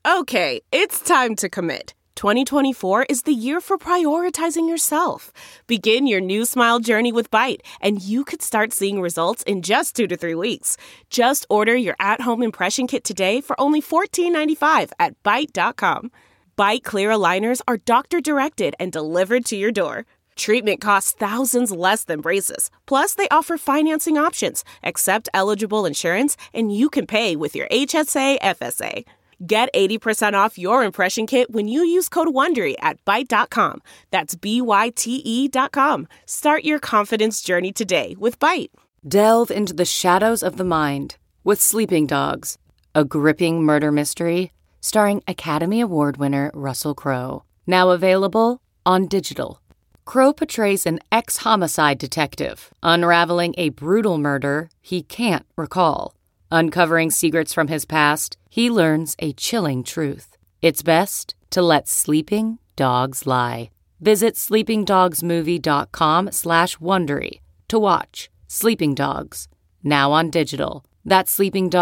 Okay, it's time to commit. 2024 is the year for prioritizing yourself. Begin your new smile journey with Byte, and you could start seeing results in just 2 to 3 weeks. Just order your at-home impression kit today for only $14.95 at Byte.com. Byte Clear aligners are doctor-directed and delivered to your door. Treatment costs thousands less than braces. Plus, they offer financing options, accept eligible insurance, and you can pay with your HSA, FSA. Get 80% off your impression kit when you use code WONDERY at Byte.com. That's BYTE.com. Start your confidence journey today with Byte. Delve into the shadows of the mind with Sleeping Dogs, a gripping murder mystery starring Academy Award winner Russell Crowe. Now available on digital. Crowe portrays an ex-homicide detective unraveling a brutal murder he can't recall. Uncovering secrets from his past, he learns a chilling truth. It's best to let sleeping dogs lie. Visit sleepingdogsmovie.com/Wondery to watch Sleeping Dogs, now on digital. That's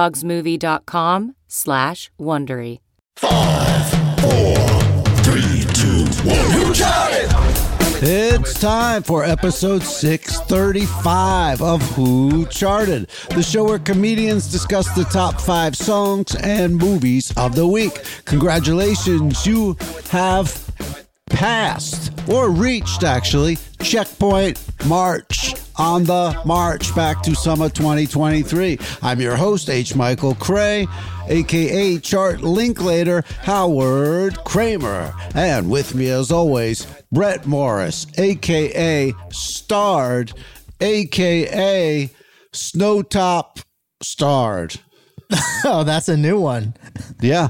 sleepingdogsmovie.com/Wondery. 5, 4, 3, 2, 1. Who Charted? It's time for episode 635 of Who Charted, the show where comedians discuss the top 5 songs and movies of the week. Congratulations, you have passed, or reached actually, checkpoint March, on the march back to summer 2023. I'm your host, H. Michael Cray, aka Chart Linklater, Howard Kramer. And with me as always, Brett Morris, aka Starred, aka Snowtop Starred. Oh, that's a new one. Yeah.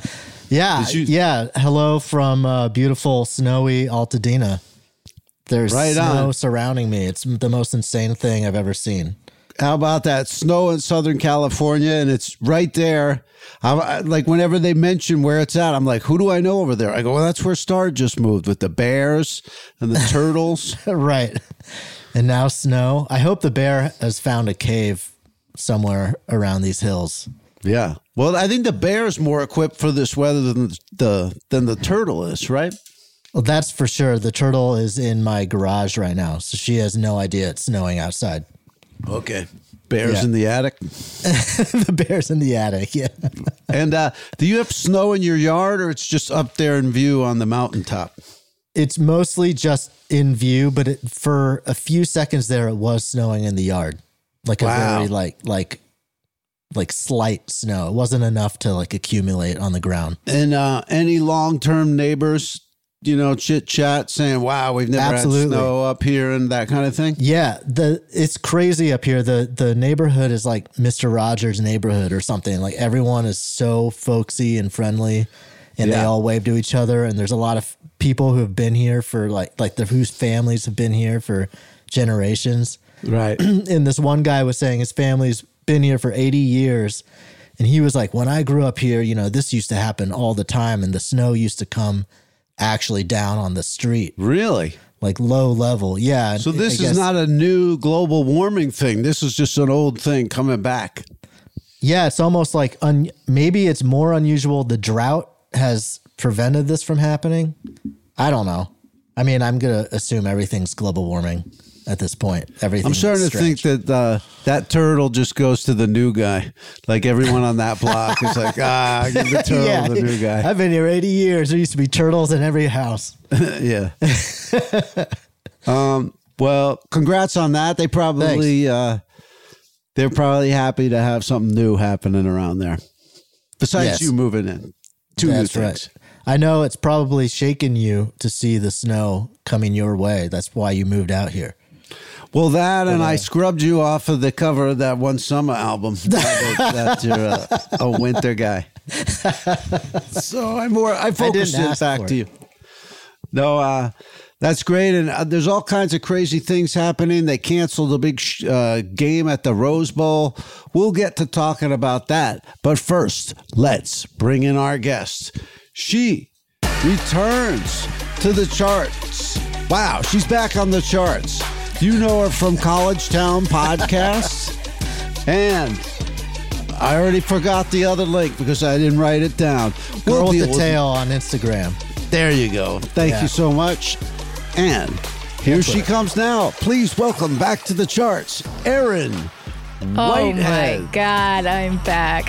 Yeah. Hello from beautiful, snowy Altadena. There's snow surrounding me. It's the most insane thing I've ever seen. How about that? Snow in Southern California, and it's right there. Like, whenever they mention where it's at, I'm like, who do I know over there? I go, well, that's where Star just moved, with the bears and the turtles. Right. And now snow. I hope the bear has found a cave somewhere around these hills. Yeah. Well, I think the bear is more equipped for this weather than the turtle is, right? Well, that's for sure. The turtle is in my garage right now, so she has no idea it's snowing outside. Okay. Bears in the attic? The bear's in the attic, yeah. And do you have snow in your yard, or it's just up there in view on the mountaintop? It's mostly just in view, but for a few seconds there, it was snowing in the yard. Like a very like slight snow. It wasn't enough to like accumulate on the ground. And any long-term neighbors, chit chat saying, wow, we've never had snow up here and that kind of thing? Yeah, it's crazy up here. The neighborhood is like Mr. Rogers' neighborhood or something. Like, everyone is so folksy and friendly, and they all wave to each other. And there's a lot of people who have been here for whose families have been here for generations. Right. And this one guy was saying his family's been here for 80 years. And he was like, when I grew up here, this used to happen all the time. And the snow used to come actually down on the street. Really? Like low level. Yeah. So this is not a new global warming thing. This is just an old thing coming back. Yeah. It's almost like maybe it's more unusual. The drought has prevented this from happening. I don't know. I mean, I'm going to assume everything's global warming at this point. I'm starting to think that that turtle just goes to the new guy. Like, everyone on that block is like, give the turtle the new guy. I've been here 80 years. There used to be turtles in every house. Yeah. Well, congrats on that. They probably they're probably happy to have something new happening around there. Besides you moving in. Two new things. Right. I know it's probably shaken you to see the snow coming your way. That's why you moved out here. Well, that and I scrubbed you off of the cover of that One Summer album. That you're a winter guy. So I focused it back to you. No, that's great. And there's all kinds of crazy things happening. They canceled the big game at the Rose Bowl. We'll get to talking about that. But first, let's bring in our guest. She returns to the charts. Wow, she's back on the charts. You know her from College Town podcasts and I already forgot the other link because I didn't write it down. Girl with deal the tail on Instagram. There you go. Thank you so much. And here she comes now. Please welcome back to the charts, Erin Whitehead. Oh my God, I'm back.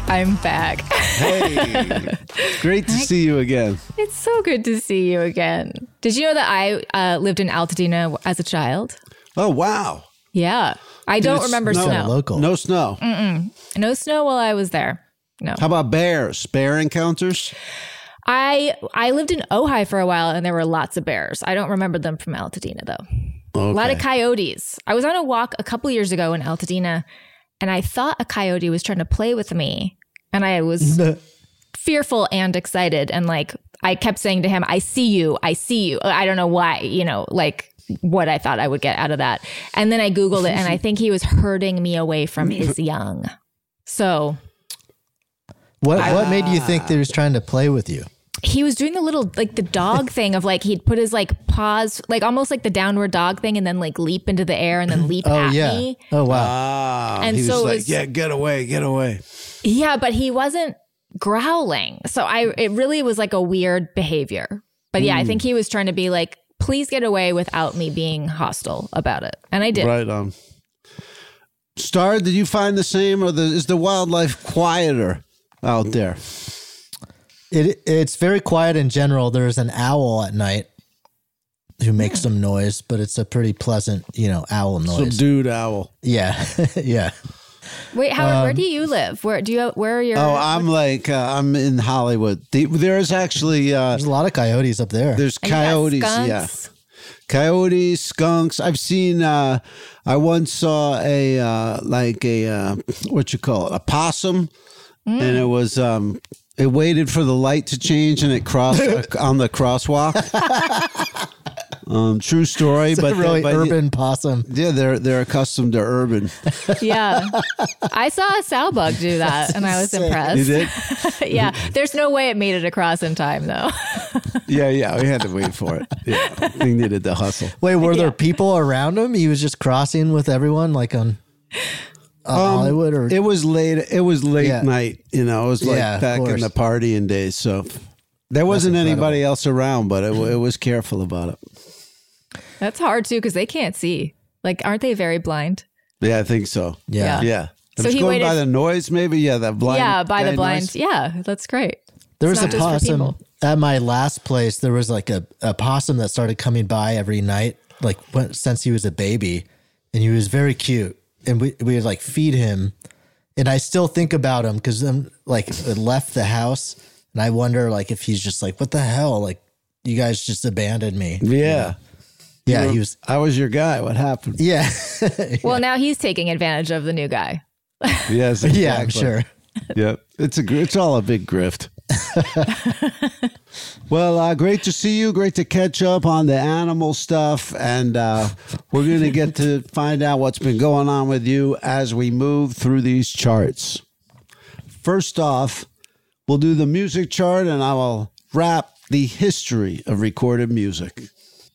Hey, great to see you again. It's so good to see you again. Did you know that I lived in Altadena as a child? Oh, wow. Yeah. I don't remember snow. Local. No snow. No snow while I was there. No. How about bears? Bear encounters? I lived in Ojai for a while and there were lots of bears. I don't remember them from Altadena though. Okay. A lot of coyotes. I was on a walk a couple years ago in Altadena and I thought a coyote was trying to play with me and I was fearful and excited. And like, I kept saying to him, I see you. I don't know why, like what I thought I would get out of that. And then I Googled it and I think he was herding me away from his young. So what made you think that he was trying to play with you? He was doing the little, like the dog thing of like, he'd put his like paws, like almost like the downward dog thing and then like leap into the air and then leap at me. Oh, wow. And he so was like, get away. Yeah, but he wasn't growling. So it really was like a weird behavior. But yeah, I think he was trying to be like, please get away without me being hostile about it. And I did. Right on. Star, did you find the same or is the wildlife quieter out there? It's very quiet in general. There's an owl at night who makes some noise, but it's a pretty pleasant, owl noise. Subdued owl. Yeah. Yeah. Wait, Howard, where do you live? Where are your... Oh, I'm in Hollywood. There's actually... there's a lot of coyotes up there. There's coyotes, yeah. Coyotes, skunks. I've seen, I once saw a possum, and it was, it waited for the light to change and it crossed on the crosswalk. True story, it's but a really urban possum. Yeah, they're accustomed to urban. Yeah, I saw a sow bug do that, and I was impressed. You did? Yeah, there's no way it made it across in time, though. Yeah, we had to wait for it. Yeah, we needed to hustle. Wait, were there people around him? He was just crossing with everyone, like on Hollywood, or it was late. It was late night. It was like back in the partying days. So there wasn't anybody else around, but it was careful about it. That's hard too because they can't see. Like, aren't they very blind? Yeah, I think so. Yeah. So he waited by the noise, maybe. Yeah, that blind. Yeah, by the blind. Noise. Yeah, that's great. There was a possum at my last place. There was like a possum that started coming by every night, like since he was a baby, and he was very cute. And we would like feed him, and I still think about him because I'm like left the house, and I wonder like if he's just like, what the hell, like you guys just abandoned me. Yeah. Yeah, he was. I was your guy. What happened? Yeah. Well, now he's taking advantage of the new guy. Yes. Exactly. Yeah, I'm sure. Yep. It's all a big grift. Well, great to see you. Great to catch up on the animal stuff. And we're going to get to find out what's been going on with you as we move through these charts. First off, we'll do the music chart and I will wrap the history of recorded music.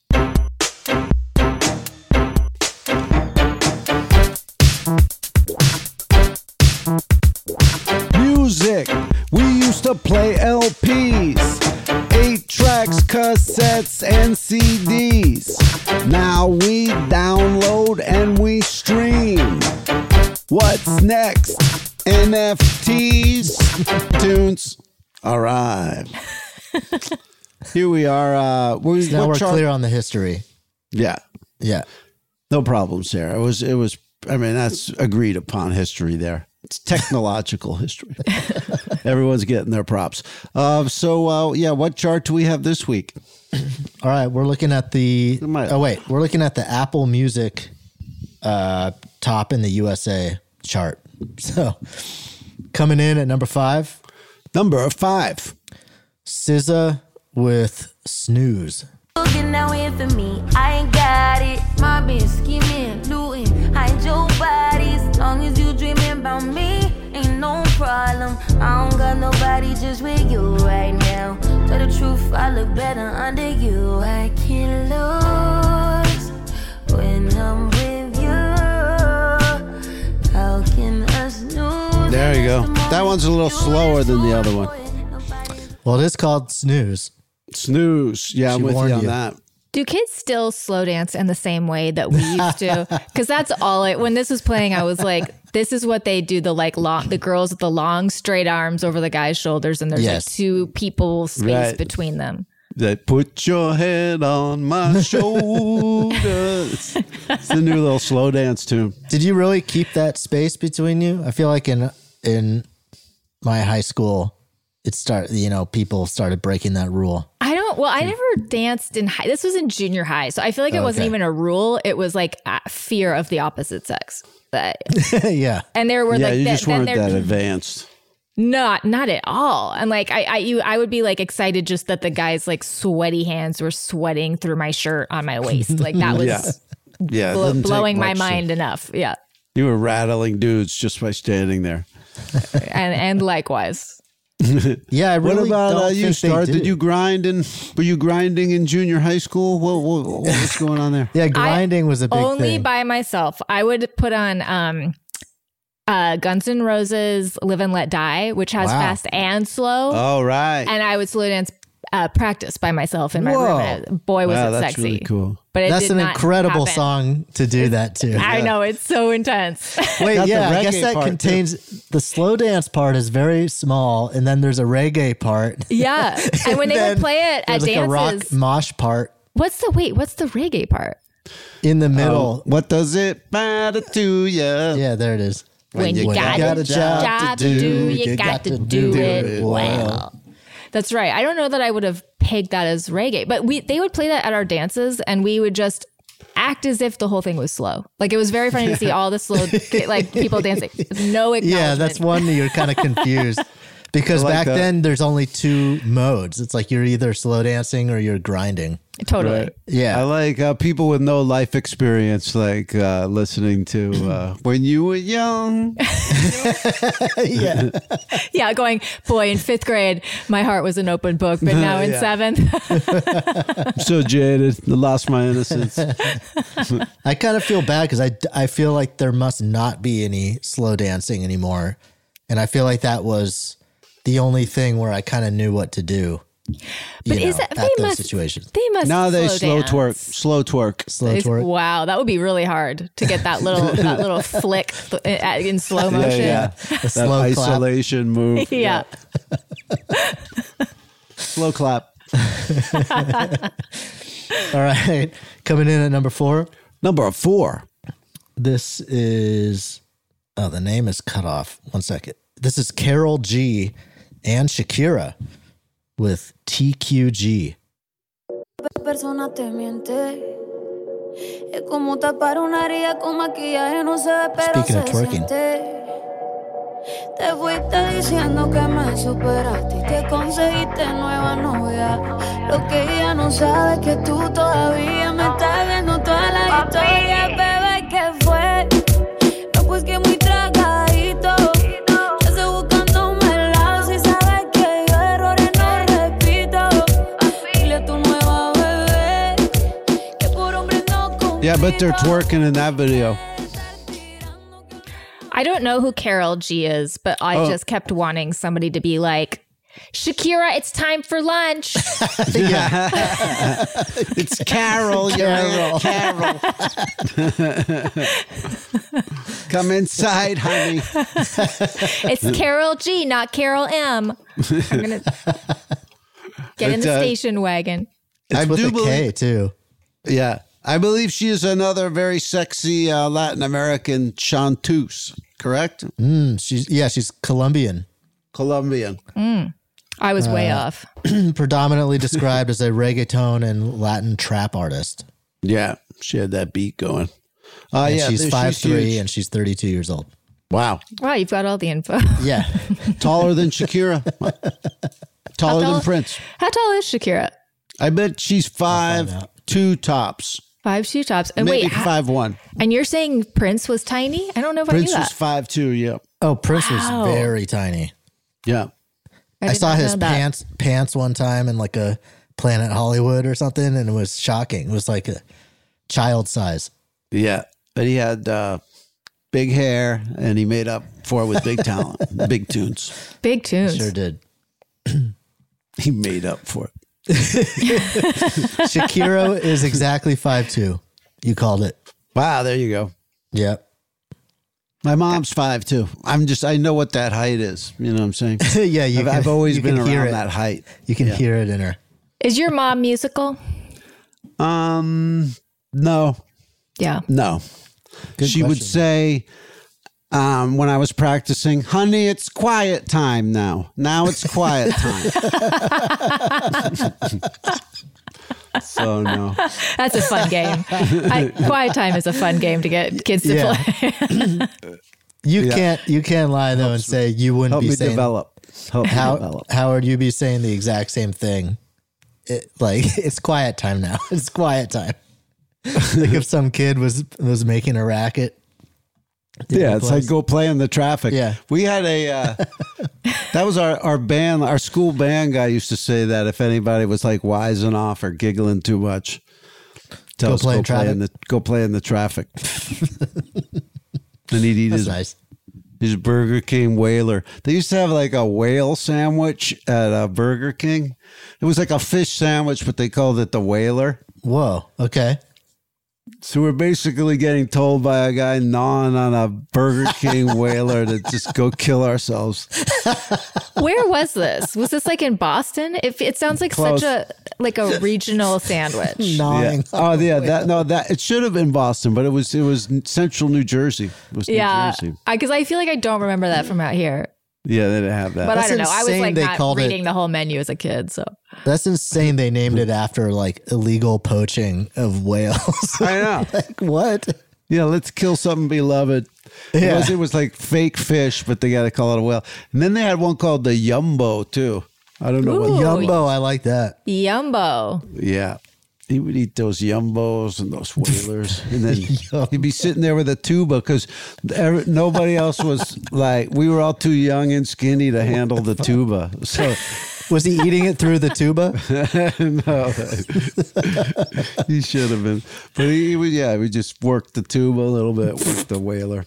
Music. We used to play LPs, 8 tracks, cassettes, and CDs. Now we download and we stream. What's next? NFTs? Tunes. All right. Here we are. Now we're clear on the history. Yeah. Yeah. No problem, Sarah. It was, that's agreed upon history there. It's technological history. Everyone's getting their props. What chart do we have this week? All right, we're looking at we're looking at the Apple Music top in the USA chart. So coming in at number 5. Number 5. SZA with Snooze. Looking out here for me, I ain't got it. My bitch scheming, looting, hide your body. As long as you dreaming about me, ain't no problem. I don't got nobody just with you right now. Tell the truth, I look better under you. I can't lose when I'm with you. How can us lose? There you go. That one's a little slower than the other one. Well, it is called Snooze. Snooze. Yeah, I'm with you on that. Do kids still slow dance in the same way that we used to? Because that's all when this was playing, I was like, this is what they do. The girls with the long straight arms over the guy's shoulders, and there's like two people space between them. That put your head on my shoulder. It's the new little slow dance tune. Did you really keep that space between you? I feel like in my high school, people started breaking that rule. I never danced in high. This was in junior high. So I feel like it wasn't even a rule. It was like fear of the opposite sex. Yeah. And there were you just weren't that advanced. Not at all. And like I would be like excited just that the guy's like sweaty hands were sweating through my shirt on my waist. Like that was blowing my mind enough. Yeah. You were rattling dudes just by standing there. and likewise. Yeah, I really. What about you, Star? Did you grind were you grinding in junior high school? What's going on there? Yeah, grinding was a big thing. Only by myself. I would put on Guns N' Roses Live and Let Die, which has fast and slow. Oh, right. And I would slow dance practice by myself in my room. Boy, was it that's sexy. Really cool. But that's an incredible song to do that too. I know, it's so intense. Wait, I guess that contains the slow dance part is very small, and then there's a reggae part. Yeah, and when they would play it at dances, a rock mosh part. What's the reggae part? In the middle. What does it matter to you? Yeah, there it is. When you got a job to do, you got to do it well. That's right. I don't know that I would have pegged that as reggae, but they would play that at our dances, and we would just act as if the whole thing was slow. Like it was very funny to see all the slow, like people dancing. No acknowledgement. Yeah, that's one that you're kind of confused because back then there's only two modes. It's like you're either slow dancing or you're grinding. Totally. Right. Yeah. I like people with no life experience, like listening to When You Were Young. Yeah. Yeah. Going, boy, in 5th grade, my heart was an open book, but now in 7th. I'm so jaded. I lost my innocence. I kind of feel bad because I feel like there must not be any slow dancing anymore. And I feel like that was the only thing where I kind of knew what to do. But is that they must situations? They must now they slow slow twerk. Wow, that would be really hard to get that little flick in slow motion. Yeah. A slow isolation move. Yeah. Slow clap. All right, coming in at number 4. Number 4. This is the name is cut off. 1 second. This is Karol G and Shakira with TQG. Persona te miente. Es como tapar una herida con maquillaje, no se ve, pero Speaking of se twerking. siente. Te fuiste diciendo que me superaste y que conseguiste nueva novia. Lo que ella no sabe es que tú todavía me estás viendo toda la historia, bebé, ¿qué fue? No, pues que muy tragadito. Yeah, but they're twerking in that video. I don't know who Karol G is, but I just kept wanting somebody to be like, Shakira, it's time for lunch. It's Carol. Carol. Come inside, honey. It's Karol G, not Carol M. I'm going to get in the station wagon. It's with a K, too. Yeah. I believe she is another very sexy Latin American chanteuse, correct? She's Colombian. I was way off. Predominantly described as a reggaeton and Latin trap artist. Yeah, she had that beat going. She's 5'3" and she's 32 years old. Wow. Wow, you've got all the info. Yeah. Taller than Shakira. Taller than Prince. How tall is Shakira? I bet she's 5'2" tops. 5'2" tops. And maybe wait, 5'1". And you're saying Prince was tiny? I don't know if Prince I knew that. was 5'2", yeah. Oh, Prince was very tiny. Yeah. I saw his pants one time in like a Planet Hollywood or something, and it was shocking. It was like a child size. Yeah. But he had big hair, and he made up for it with big talent, big tunes. Big tunes. Sure did. He made up for it. Shakiro is exactly 5'2". You called it. Wow, there you go. Yep. My mom's 5'2". I know what that height is. You know what I'm saying? Yeah, I've always been hear around it. that height. You can hear it in her. Is your mom musical? No. Yeah. No. Good She would question. say, when I was practicing, honey, it's quiet time now. Now it's quiet time. So, no. That's a fun game. Quiet time is a fun game to get kids to Yeah. play. You can't lie though and say you wouldn't Help be me saying develop. Howard, you'd be saying the exact same thing. It's quiet time now. It's quiet time. Like if some kid was making a racket. Yeah, it's like go play in the traffic. Yeah. We had that was our band, our school band guy used to say that if anybody was like wising off or giggling too much, tell us go play in the traffic. And he'd eat his Burger King Whaler. They used to have like a whale sandwich at Burger King. It was like a fish sandwich, but they called it the Whaler. Whoa. Okay. So we're basically getting told by a guy gnawing on a Burger King Whaler to just go kill ourselves. Where was this? Was this like in Boston? It sounds like Close. such a regional sandwich. Gnawing. Yeah. Oh yeah, that it should have been Boston, but it was central New Jersey. It was New Jersey. Because I feel like I don't remember that from out here. Yeah, they didn't have that. But That's I don't know. I was insane like they not called it- reading the whole menu as a kid. So That's insane. They named it after like illegal poaching of whales. I know. Like what? Yeah, let's kill something beloved. Yeah. It was like fake fish, but they got to call it a whale. And then they had one called the Yumbo too. I don't know what. Ooh. Yumbo, I like that. Yumbo. Yeah. He would eat those Yumbos and those Whalers. And then he'd be sitting there with a tuba because nobody else was like, we were all too young and skinny to handle the tuba. So Was he eating it through the tuba? no, he should have been. But he would, we just worked the tuba a little bit with the Whaler.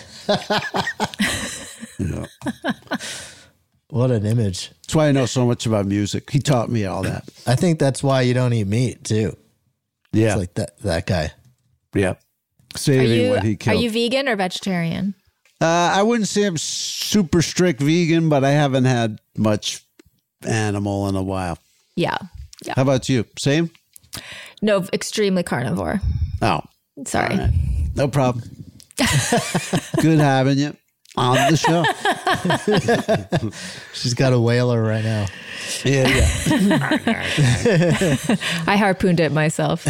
Yeah. What an image. That's why I know so much about music. He taught me all that. I think that's why you don't eat meat too. Yeah. It's like that guy. Yeah. Saving what he Are killed. you vegan or vegetarian? I wouldn't say I'm super strict vegan, but I haven't had much animal in a while. Yeah. How about you? Same? No, extremely carnivore. Oh, Sorry. all right. No problem. Good having you on the show. She's got a whaler right now. Yeah. I harpooned it myself.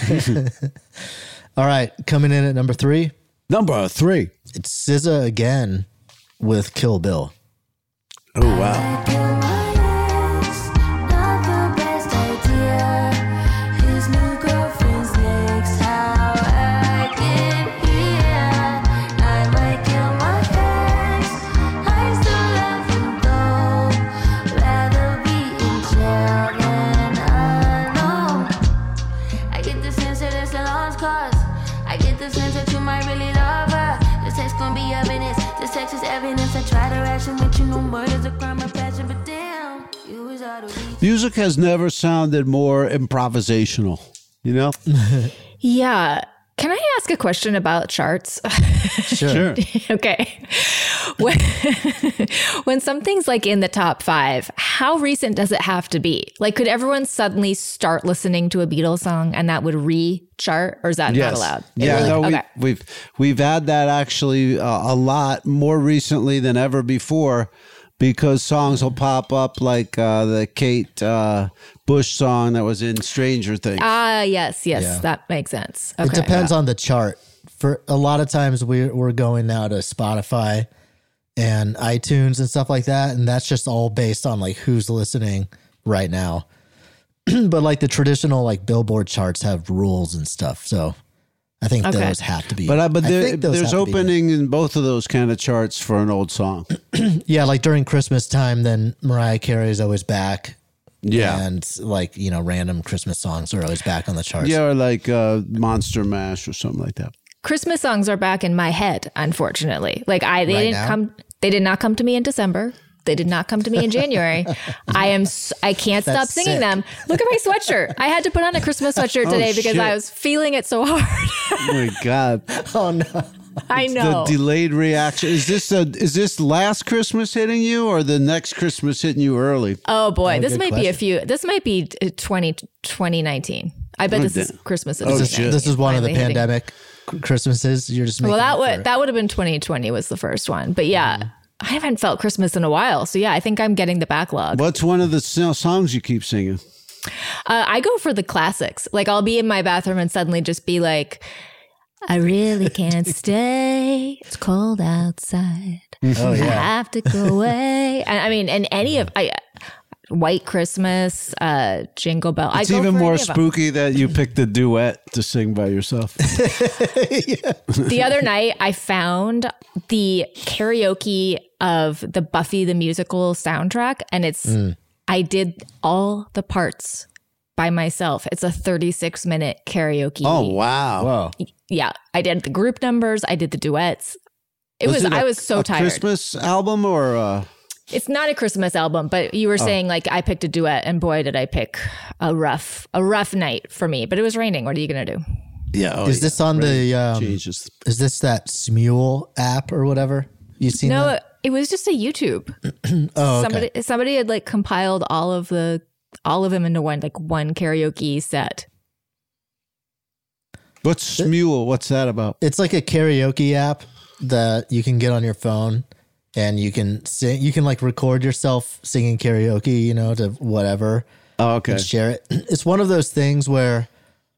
All right, coming in at number 3, Number 3. it's SZA again with Kill Bill. Oh, wow. Music has never sounded more improvisational, you know? Yeah. Can I ask a question about charts? Sure. Okay. When something's like in the top 5, how recent does it have to be? Like, could everyone suddenly start listening to a Beatles song and that would re-chart, or is that not allowed? Yeah, Really? no, Okay. we've had that actually a lot more recently than ever before, because songs will pop up like the Kate Bush song that was in Stranger Things. Yes, Yeah. that makes sense. Okay. It depends on the chart. For a lot of times we're going now to Spotify and iTunes and stuff like that, and that's just all based on like who's listening right now. But like the traditional like Billboard charts have rules and stuff, so I think Okay. those have to be. But I think those there's have to be. opening in both of those kind of charts for an old song. Yeah, like during Christmas time, then Mariah Carey is always back. Yeah. And like, random Christmas songs are always back on the charts. Yeah, or like Monster Mash or something like that. Christmas songs are back in my head, unfortunately. Like they did not come to me in December. They did not come to me in January. I can't stop singing them. Look at my sweatshirt. I had to put on a Christmas sweatshirt today because I was feeling it so hard. Oh my God. Oh no. I know. The delayed reaction. Is this last Christmas hitting you or the next Christmas hitting you early? Oh boy, this might be 2019. I bet this is Christmas. This is one of the pandemic Christmases. You're just making that would have been 2020 was the first one. But yeah, I haven't felt Christmas in a while. So yeah, I think I'm getting the backlog. What's one of the songs you keep singing? I go for the classics. Like I'll be in my bathroom and suddenly just be like, I really can't stay. It's cold outside. Oh yeah. I have to go away. I mean, and any of White Christmas, Jingle Bell. It's even more spooky that you picked a duet to sing by yourself. The other night, I found the karaoke of the Buffy the Musical soundtrack, and I did all the parts by myself. It's a 36-minute karaoke. Oh wow! Whoa. Yeah, I did the group numbers. I did the duets. I was so tired. Christmas album or? It's not a Christmas album, but you were saying like I picked a duet, and boy, did I pick a rough night for me. But it was raining. What are you gonna do? Yeah. Is this on the? Changes. Is this that Smule app or whatever? You seen that? No, it was just a YouTube. Okay. Somebody had like compiled all of them into one karaoke set. What's Smule? What's that about? It's like a karaoke app that you can get on your phone, and you can sing. You can like record yourself singing karaoke, to whatever. Oh, okay. And share it. It's one of those things where,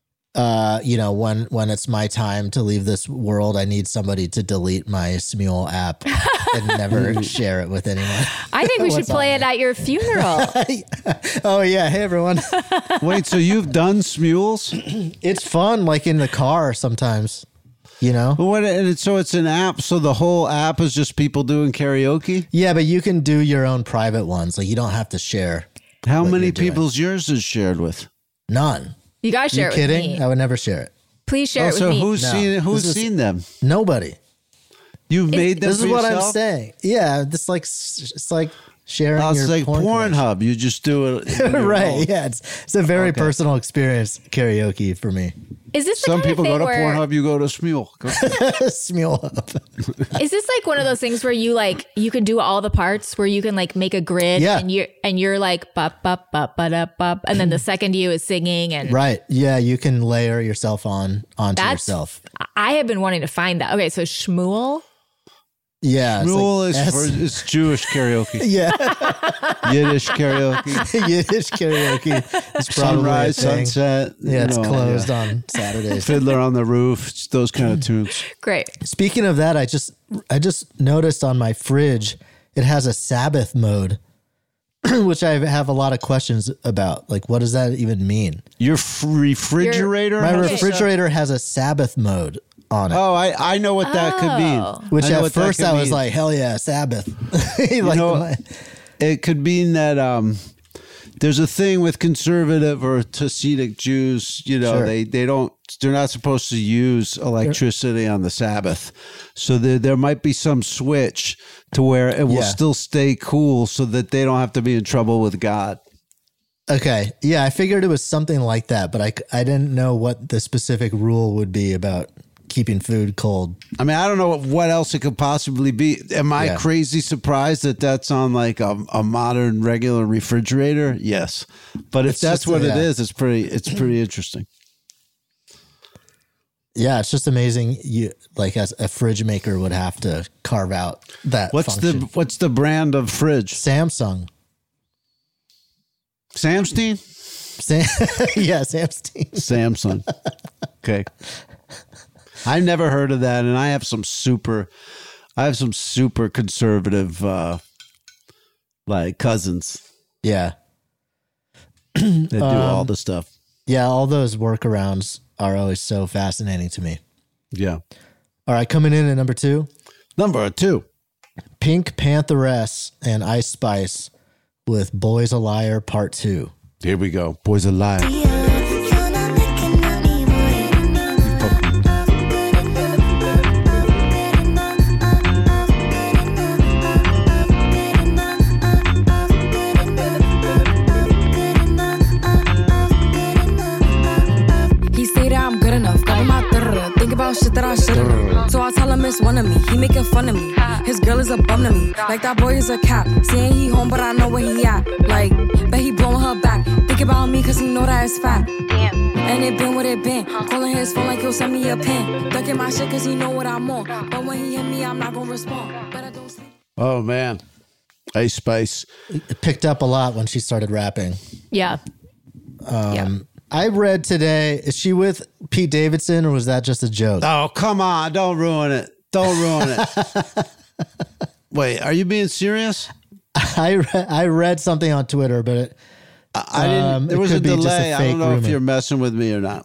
when it's my time to leave this world, I need somebody to delete my Smule app and never share it with anyone. I think we should play it at your funeral. Oh yeah, hey everyone. Wait, so you've done Smules? It's fun, like in the car sometimes. So it's an app. So the whole app is just people doing karaoke. Yeah, but you can do your own private ones. Like you don't have to share. How many people's yours is shared with? None. You guys share it with me. Kidding? I would never share it. Please share it with so me. who's seen them? Nobody. You've made them. This is what I'm saying. Yeah, it's like sharing. It's your like Pornhub. You just do it, right? Yeah, it's a very personal experience. Karaoke for me. Is this some people go to Pornhub? You go to Smule. Smule up. Is this like one of those things where you can do all the parts where you can like make a grid and you're like bop bop bop ba da bop, and then the second you is singing and right? Yeah, you can layer yourself onto yourself. I have been wanting to find that. Okay, so Shmuel. Yeah, Shmuel is Jewish karaoke. Yeah, Yiddish karaoke. Yiddish karaoke. It's Sunrise, sunset. Yeah, it's closed on Saturdays. Fiddler on the Roof. Those kind of tunes. Great. Speaking of that, I just noticed on my fridge it has a Sabbath mode, which I have a lot of questions about. Like, what does that even mean? Your refrigerator? My refrigerator has a Sabbath mode on it. Oh, I know what that could mean. Which at first I was like, hell yeah, Sabbath. It could mean that there's a thing with conservative or Hasidic Jews, they're not supposed to use electricity on the Sabbath. So there might be some switch to where it will still stay cool so that they don't have to be in trouble with God. Okay. Yeah, I figured it was something like that, but I didn't know what the specific rule would be about keeping food cold. I mean, I don't know what else it could possibly be. Am I crazy surprised that that's on like a modern regular refrigerator? Yes. But if that's what it is, it's pretty interesting. Yeah, it's just amazing. You as a fridge maker would have to carve out that function. What's the brand of fridge? Samsung. Samstein? Yeah, Samstein. Samsung. Okay. I've never heard of that, and I have some super conservative cousins. Yeah. That do all the stuff. Yeah, all those workarounds are always so fascinating to me. Yeah. All right, coming in at number 2. Number 2. Pink Pantheress and Ice Spice with Boy's a Liar Part 2. Here we go. Boy's a Liar. about shit that I shouldn't. So I tell him it's one of me. He making fun of me. His girl is a bum to me. Like that boy is a cap. Saying he home, but I know where he at. Like, bet he blowing her back. Think about me, cause he know that it's fat. And it been what it been. Calling his phone like he'll send me a pin. Ducking my shit cause he know what I'm on. But when he hit me, I'm not gonna respond. But I don't sleep. Oh, man. Ice Spice. It picked up a lot when she started rapping. Yeah. I read today, is she with Pete Davidson or was that just a joke? Oh, come on. Don't ruin it. Don't ruin it. Wait, are you being serious? I read something on Twitter, but it, I didn't. There was a delay. I don't know if you're messing with me or not.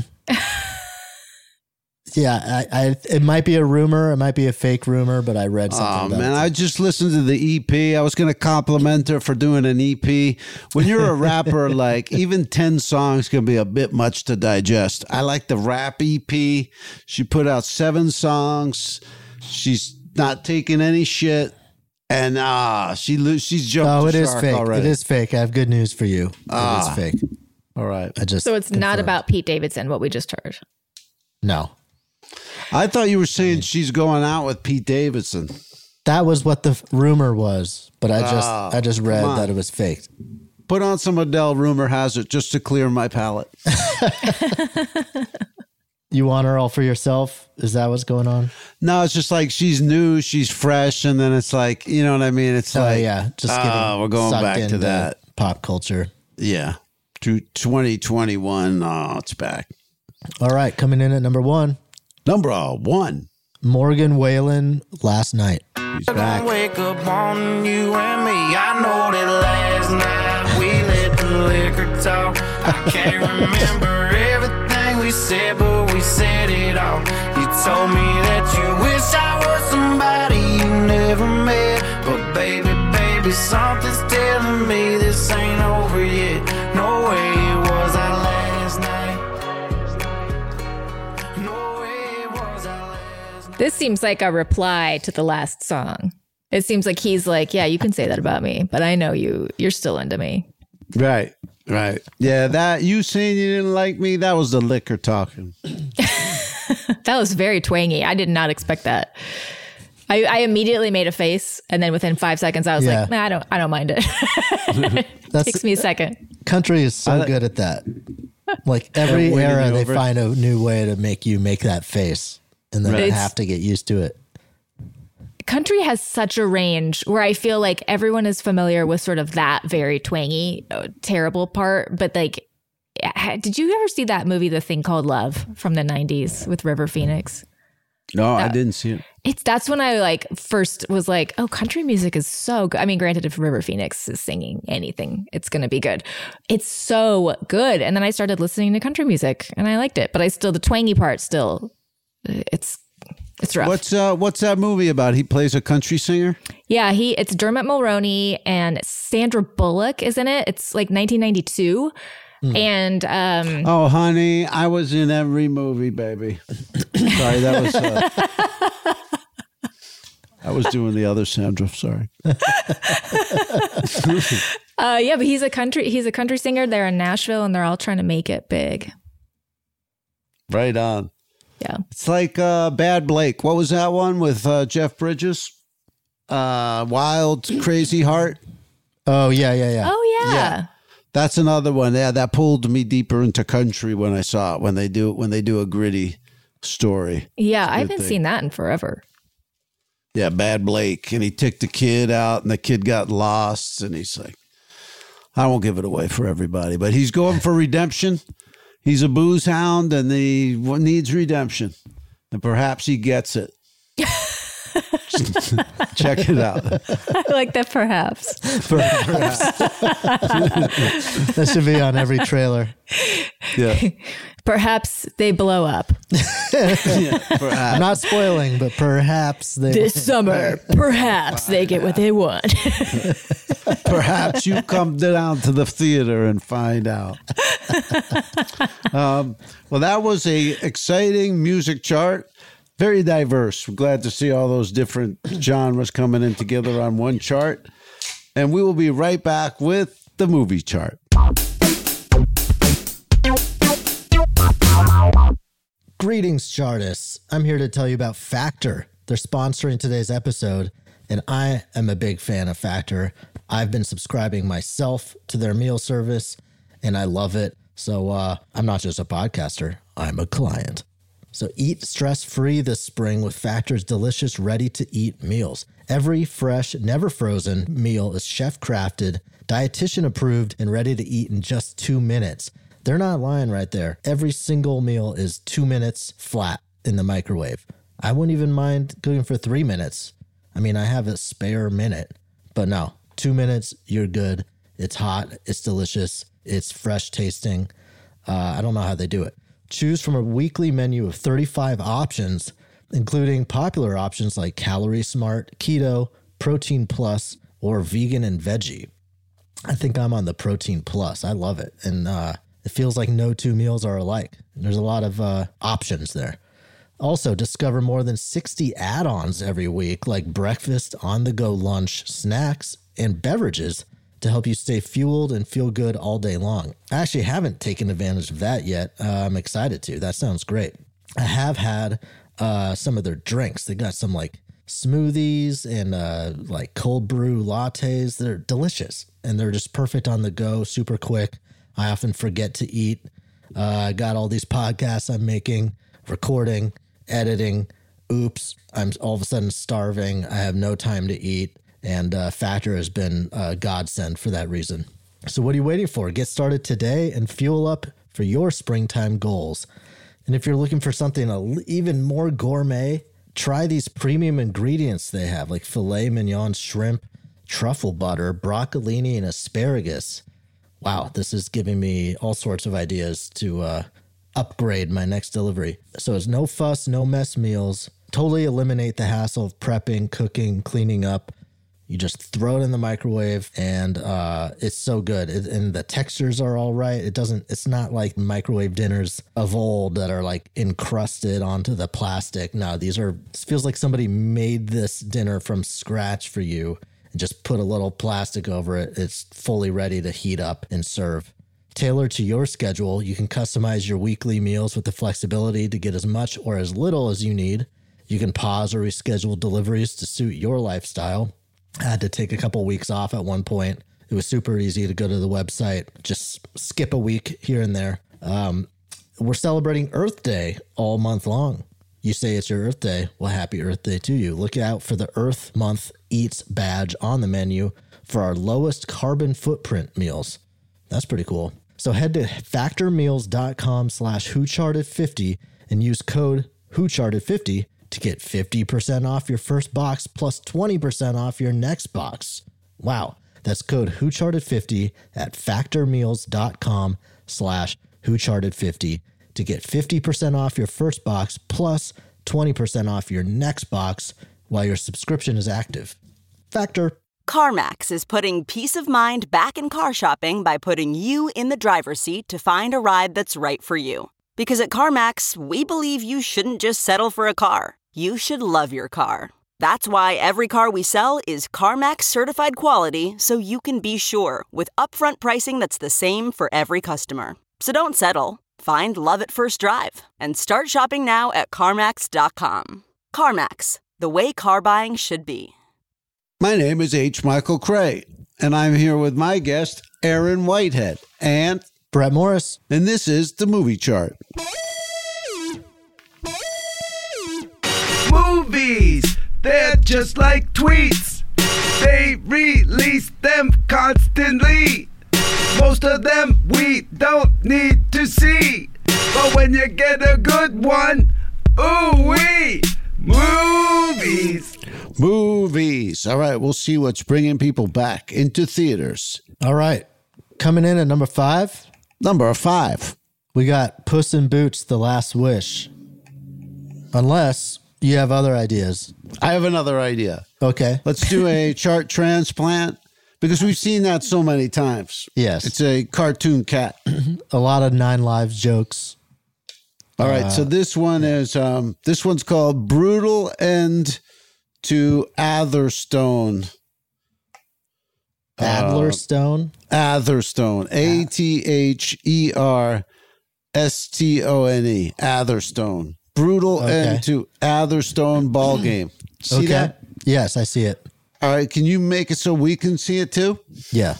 Yeah, it might be a rumor. It might be a fake rumor, but I read something about it. I just listened to the EP. I was going to compliment her for doing an EP. When you're a rapper, like even 10 songs can be a bit much to digest. I like the rap EP. She put out 7 songs. She's not taking any shit. And she's jumped. Oh, the it is shark fake. already. It is fake. I have good news for you. It is fake. All right. So it's not about Pete Davidson, what we just heard. No. I thought you were saying she's going out with Pete Davidson. That was what the rumor was, but I just read that it was faked. Put on some Adele, rumor has it, just to clear my palate. You want her all for yourself? Is that what's going on? No, it's just like she's new, she's fresh, and then it's like, you know what I mean? It's like, yeah, just getting we're going back to that. Pop culture. Yeah. To 2021, it's back. All right, coming in at number 1. Number 1. Morgan Wallen, Last Night. He's back. Wake up on you and me. I know that last night we let the liquor talk. I can't remember everything we said, but we said it all. You told me that you wish I was somebody you never met. But baby, something's telling me this ain't over yet. No way it was our last night. This seems like a reply to the last song. It seems like he's like, yeah, you can say that about me, but I know you're still into me. Right. Yeah, that you saying you didn't like me, that was the liquor talking. That was very twangy. I did not expect that. I immediately made a face, and then within 5 seconds, I was like, nah, I don't mind it. Takes me a second. Country is so good at that. Like every era, they find a new way to make you make that face. And then I have to get used to it. Country has such a range where I feel like everyone is familiar with sort of that very twangy, terrible part. But like, did you ever see that movie, The Thing Called Love, from the 90s with River Phoenix? No, I didn't see it. That's when I like first was like, oh, country music is so good. I mean, granted, if River Phoenix is singing anything, it's going to be good. It's so good. And then I started listening to country music and I liked it. But the twangy part still... It's rough. What's that movie about? He plays a country singer? Yeah, it's Dermot Mulroney and Sandra Bullock, isn't it? It's like 1992. And oh, honey, I was in every movie, baby. Sorry, that was I was doing the other Sandra. Sorry. Yeah, but he's a country singer. They're in Nashville and they're all trying to make it big. Right on. Yeah. It's like Bad Blake. What was that one with Jeff Bridges? Wild Crazy Heart. Oh, yeah. Oh, yeah. That's another one. Yeah, that pulled me deeper into country when I saw it, when they do a gritty story. Yeah, I haven't seen that in forever. Yeah, Bad Blake. And he took the kid out and the kid got lost. And he's like, I won't give it away for everybody, but he's going for redemption. He's a booze hound and he needs redemption. And perhaps he gets it. Check it out. I like that perhaps. Perhaps. That should be on every trailer. Yeah. Perhaps they blow up. I'm not spoiling, but perhaps they... This summer, perhaps they get what they want. Perhaps you come down to the theater and find out. Well, that was a exciting music chart. Very diverse. We're glad to see all those different genres coming in together on one chart. And we will be right back with the movie chart. Greetings, Chartists. I'm here to tell you about Factor. They're sponsoring today's episode, and I am a big fan of Factor. I've been subscribing myself to their meal service, and I love it. So I'm not just a podcaster, I'm a client. So eat stress-free this spring with Factor's delicious, ready-to-eat meals. Every fresh, never frozen meal is chef-crafted, dietitian approved, and ready to eat in just 2 minutes. They're not lying right there. Every single meal is 2 minutes flat in the microwave. I wouldn't even mind cooking for 3 minutes. I mean, I have a spare minute, but no, 2 minutes, you're good. It's hot, it's delicious, it's fresh tasting. I don't know how they do it. Choose from a weekly menu of 35 options, including popular options like Calorie Smart, Keto, Protein Plus, or Vegan and Veggie. I think I'm on the Protein Plus. I love it. And it feels like no two meals are alike. There's a lot of options there. Also, discover more than 60 add-ons every week, like breakfast, on-the-go lunch, snacks, and beverages to help you stay fueled and feel good all day long. I actually haven't taken advantage of that yet. I'm excited to. That sounds great. I have had some of their drinks. They got some like smoothies and like cold brew lattes. They're delicious and they're just perfect on the go, super quick. I often forget to eat. I got all these podcasts I'm making, recording, editing. Oops, I'm all of a sudden starving. I have no time to eat. And Factor has been a godsend for that reason. So what are you waiting for? Get started today and fuel up for your springtime goals. And if you're looking for something even more gourmet, try these premium ingredients they have, like filet mignon shrimp, truffle butter, broccolini, and asparagus. Wow, this is giving me all sorts of ideas to upgrade my next delivery. So it's no fuss, no mess meals. Totally eliminate the hassle of prepping, cooking, cleaning up. You just throw it in the microwave and it's so good. And the textures are all right. It's not like microwave dinners of old that are like encrusted onto the plastic. No, it feels like somebody made this dinner from scratch for you and just put a little plastic over it. It's fully ready to heat up and serve. Tailored to your schedule, you can customize your weekly meals with the flexibility to get as much or as little as you need. You can pause or reschedule deliveries to suit your lifestyle. I had to take a couple weeks off at one point. It was super easy to go to the website, just skip a week here and there. We're celebrating Earth Day all month long. You say it's your Earth Day. Well, happy Earth Day to you. Look out for the Earth Month Eats badge on the menu for our lowest carbon footprint meals. That's pretty cool. So head to factormeals.com/WhoCharted50 and use code WhoCharted50 to get 50% off your first box plus 20% off your next box. Wow. That's code WhoCharted50 at factormeals.com/WhoCharted50 to get 50% off your first box plus 20% off your next box while your subscription is active. Factor. CarMax is putting peace of mind back in car shopping by putting you in the driver's seat to find a ride that's right for you. Because at CarMax, we believe you shouldn't just settle for a car. You should love your car. That's why every car we sell is CarMax certified quality, so you can be sure with upfront pricing that's the same for every customer. So don't settle. Find love at first drive and start shopping now at CarMax.com. CarMax, the way car buying should be. My name is H. Michael Cray, and I'm here with my guest, Aaron Whitehead, and Brett Morris. And this is the Movie Chart. Movies, they're just like tweets. They release them constantly. Most of them we don't need to see. But when you get a good one, ooh-wee, movies. Movies. All right, we'll see what's bringing people back into theaters. All right. Coming in at number 5. Number 5. We got Puss in Boots: The Last Wish. Unless you have other ideas. I have another idea. Okay. Let's do a chart transplant because we've seen that so many times. Yes. It's a cartoon cat. A lot of Nine Lives jokes. All right. So this one is, this one's called Brutal End to Atherstone. Adlerstone? Atherstone. Atherstone. Atherstone. Brutal end to Atherstone ball game. See that? Yes, I see it. All right. Can you make it so we can see it too? Yeah.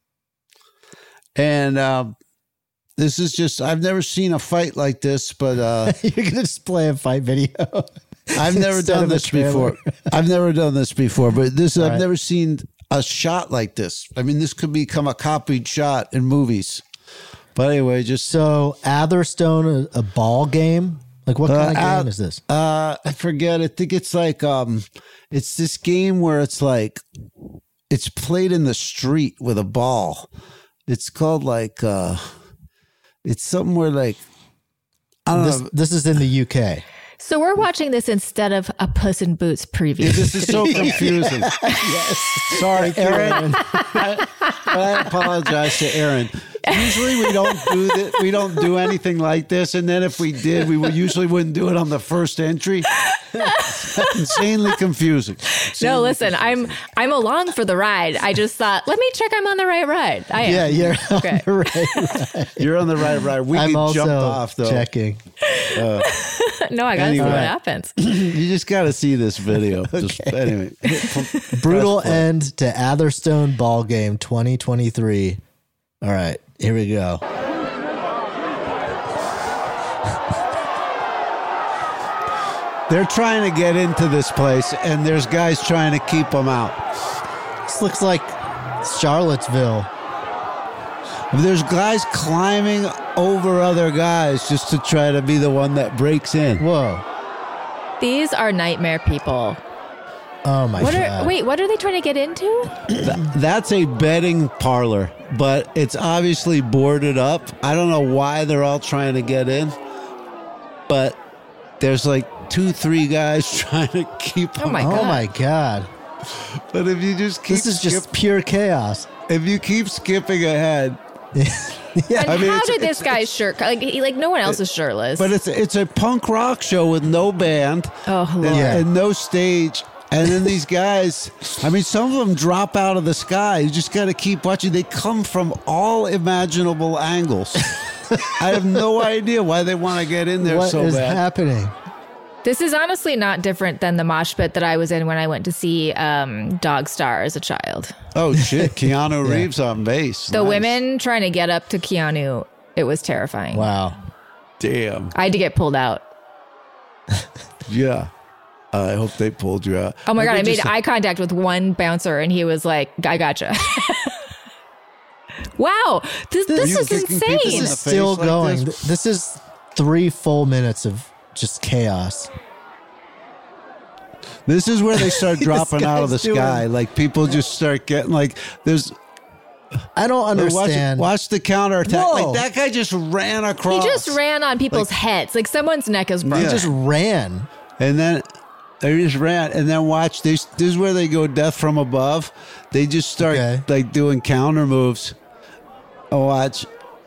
And this is just, I've never seen a fight like this, but you're going to display a fight video. I've never done this before. I've never done this before, but this, I've never seen a shot like this. I mean, this could become a copied shot in movies. But anyway, just so Atherstone, a ball game. Like what kind of game is this? I forget. I think it's like it's this game where it's like it's played in the street with a ball. It's called like it's somewhere like I don't know. This is in the UK. So we're watching this instead of a Puss in Boots preview. Yeah, this is so confusing. Yes. Sorry, Aaron. I apologize to Aaron. Usually we don't do that. We don't do anything like this. And then if we did, we usually wouldn't do it on the first entry. Insanely confusing. No, listen, I'm along for the ride. I just thought, let me check I'm on the right ride. I am. Yeah, you're on the right ride. You're on the right ride. We jumped off though. Checking. No, I got to see what happens. You just got to see this video. Just, anyway. Brutal end to Atherstone ball game 2023. All right, here we go. They're trying to get into this place, and there's guys trying to keep them out. This looks like Charlottesville. There's guys climbing over other guys just to try to be the one that breaks in. Whoa. These are nightmare people. Oh, my God. What are they trying to get into? That's a betting parlor, but it's obviously boarded up. I don't know why they're all trying to get in, but there's like 2-3 guys trying to keep them out. Oh, my God. But if you just keep... This is just pure chaos. If you keep skipping ahead... Yeah. And how did this guy's shirt... Like no one else is shirtless. But it's a punk rock show with no band. Oh, Lord. And no stage. And then these guys, I mean, some of them drop out of the sky. You just got to keep watching. They come from all imaginable angles. I have no idea why they want to get in there so bad. What is happening? This is honestly not different than the mosh pit that I was in when I went to see Dog Star as a child. Oh, shit. Keanu Reeves on bass. The women trying to get up to Keanu, it was terrifying. Wow. Damn. I had to get pulled out. Yeah. I hope they pulled you out. Oh, my God. I made eye contact with one bouncer, and he was like, I gotcha. Wow. This is insane. This is still going. This is 3 full minutes of just chaos. This is where they start dropping out of the sky. Like people just start getting like there's. I don't understand. Watch the counterattack. Whoa. Like that guy just ran across. He just ran on people's heads. Like someone's neck is broken. He just ran. And then they just ran. And then watch this. This is where they go death from above. They just start like doing counter moves. Oh, watch.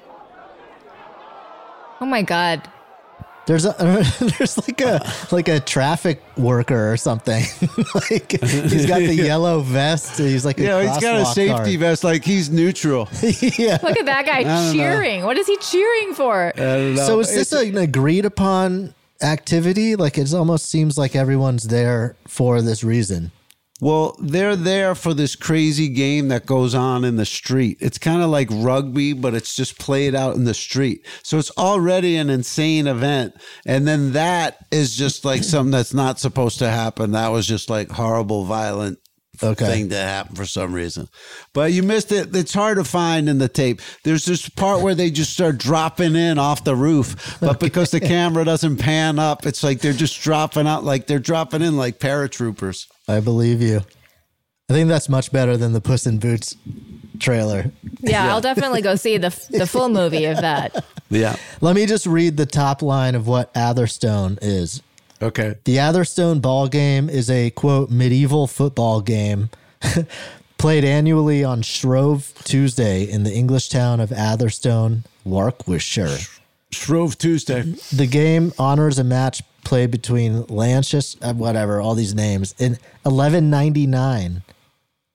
Oh my God. There's like a traffic worker or something. Like he's got the yellow vest. He's like he's got a safety vest. Like he's neutral. Yeah. Look at that guy cheering. What is he cheering for? I don't know. So is this an agreed upon activity? Like it almost seems like everyone's there for this reason. Well, they're there for this crazy game that goes on in the street. It's kind of like rugby, but it's just played out in the street. So it's already an insane event. And then that is just like something that's not supposed to happen. That was just like horrible, violent thing to happen for some reason. But you missed it. It's hard to find in the tape. There's this part where they just start dropping in off the roof. But because the camera doesn't pan up, it's like they're just dropping out like they're dropping in like paratroopers. I believe you. I think that's much better than the Puss in Boots trailer. Yeah, I'll definitely go see the full movie of that. Yeah. Let me just read the top line of what Atherstone is. Okay. The Atherstone ball game is a, quote, medieval football game played annually on Shrove Tuesday in the English town of Atherstone, Warwickshire. Shrove Tuesday. The game honors a match played between Lancashire, whatever, all these names, in 1199.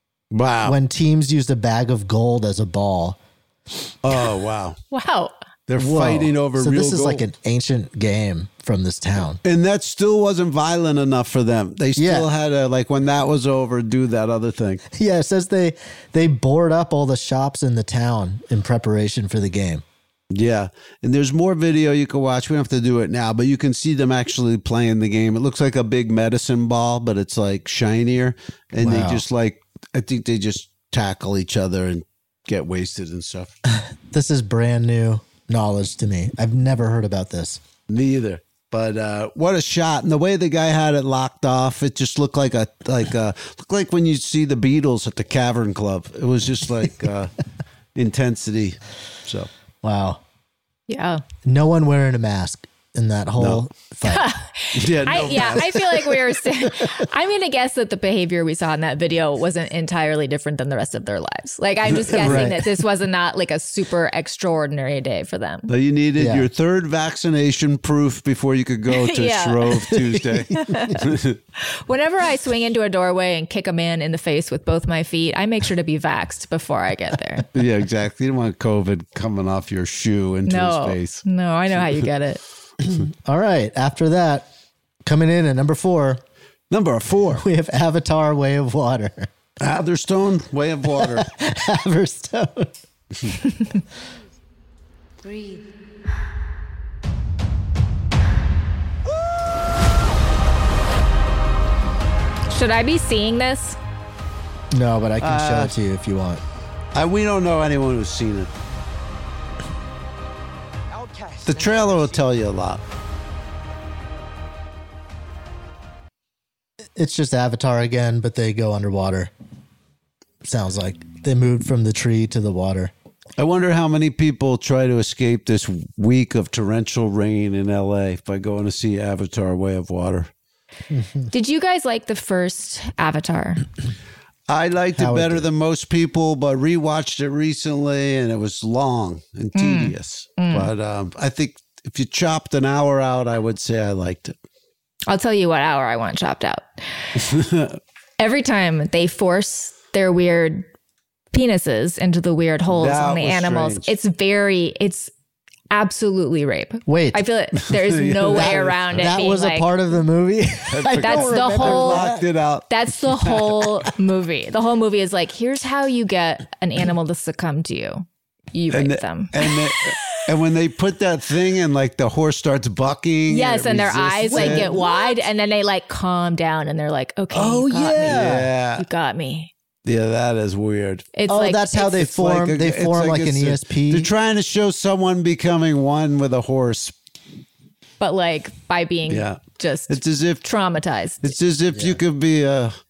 Wow. When teams used a bag of gold as a ball. Oh, wow. Wow. They're fighting over so real this is gold. like an ancient game from this town. And that still wasn't violent enough for them. They still had to, like, when that was over, do that other thing. Yeah, it says they board up all the shops in the town in preparation for the game. Yeah. And there's more video you can watch. We don't have to do it now, but you can see them actually playing the game. It looks like a big medicine ball, but it's like shinier. And they just I think they just tackle each other and get wasted and stuff. This is brand new knowledge to me. I've never heard about this. Me either. But what a shot. And the way the guy had it locked off, it just looked like looked like when you see the Beatles at the Cavern Club. It was just like intensity. So wow. Yeah. No one wearing a mask in that whole fight. I feel like I'm going to guess that the behavior we saw in that video wasn't entirely different than the rest of their lives. Like, I'm just guessing that this was not like a super extraordinary day for them. So you needed your third vaccination proof before you could go to Shrove Tuesday. Whenever I swing into a doorway and kick a man in the face with both my feet, I make sure to be vaxxed before I get there. Yeah, exactly. You don't want COVID coming off your shoe into his face. No, I know how you get it. All right. After that, coming in at number 4. Number 4. We have Avatar Way of Water. Atherstone Way of Water. Haverstone. Breathe. Should I be seeing this? No, but I can show it to you if you want. We don't know anyone who's seen it. The trailer will tell you a lot. It's just Avatar again, but they go underwater. Sounds like they moved from the tree to the water. I wonder how many people try to escape this week of torrential rain in LA by going to see Avatar Way of Water. Did you guys like the first Avatar? I liked it better than most people, but rewatched it recently and it was long and tedious. But I think if you chopped an hour out, I would say I liked it. I'll tell you what hour I want chopped out. Every time they force their weird penises into the weird holes on the animals, strange. it's absolutely rape. Wait. I feel like there's no way around it. That was a part of the movie? That's the whole. Locked it out. That's the whole movie. The whole movie is like, here's how you get an animal to succumb to you. You rape them. And when they put that thing and like the horse starts bucking. Yes, and their eyes like get wide and then they like calm down and they're like, okay, you got me. Yeah. You got me. Yeah, that is weird. It's like, that's how they form. They form like an ESP. They're trying to show someone becoming one with a horse. But like by being just it's as if traumatized. It's as if you could be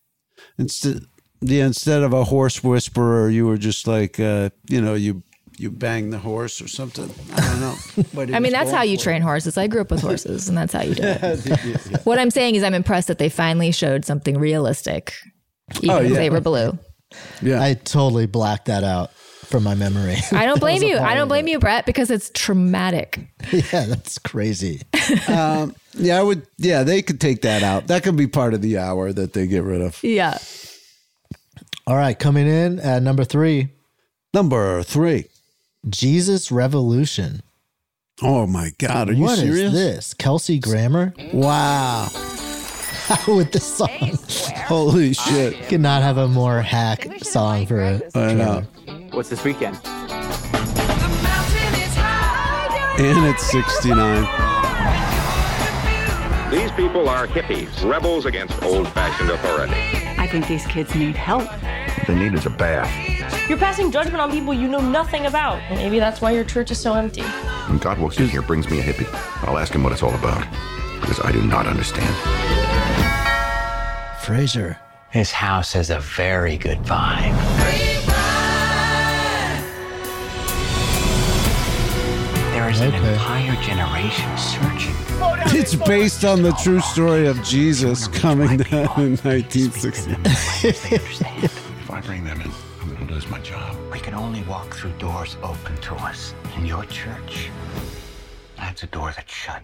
instead of a horse whisperer, you were just like you bang the horse or something. I don't know. I mean, that's how you train horses. I grew up with horses, and that's how you do it. What I'm saying is I'm impressed that they finally showed something realistic, even if they were blue. Yeah, I totally blacked that out from my memory. I don't blame you. I don't blame you, Brett, because it's traumatic. Yeah, that's crazy. They could take that out. That could be part of the hour that they get rid of. Yeah. All right, coming in at number 3. Number 3. Jesus Revolution. Oh my God, are you serious? What is this? Kelsey Grammer? Wow. With this song. Holy shit. Could not have a more hack song for it. I know. What's this weekend? And it's 69. These people are hippies, rebels against old-fashioned authority. I think these kids need help. What they need is a bath. You're passing judgment on people you know nothing about. Maybe that's why your church is so empty. When God walks in here, brings me a hippie, I'll ask him what it's all about, because I do not understand. Frasier. His house has a very good vibe. There is an entire generation searching. It's based on the true story of Jesus coming down in 1960. If I bring them in, I'm going to lose my job. We can only walk through doors open to us. In your church, that's a door that's shut.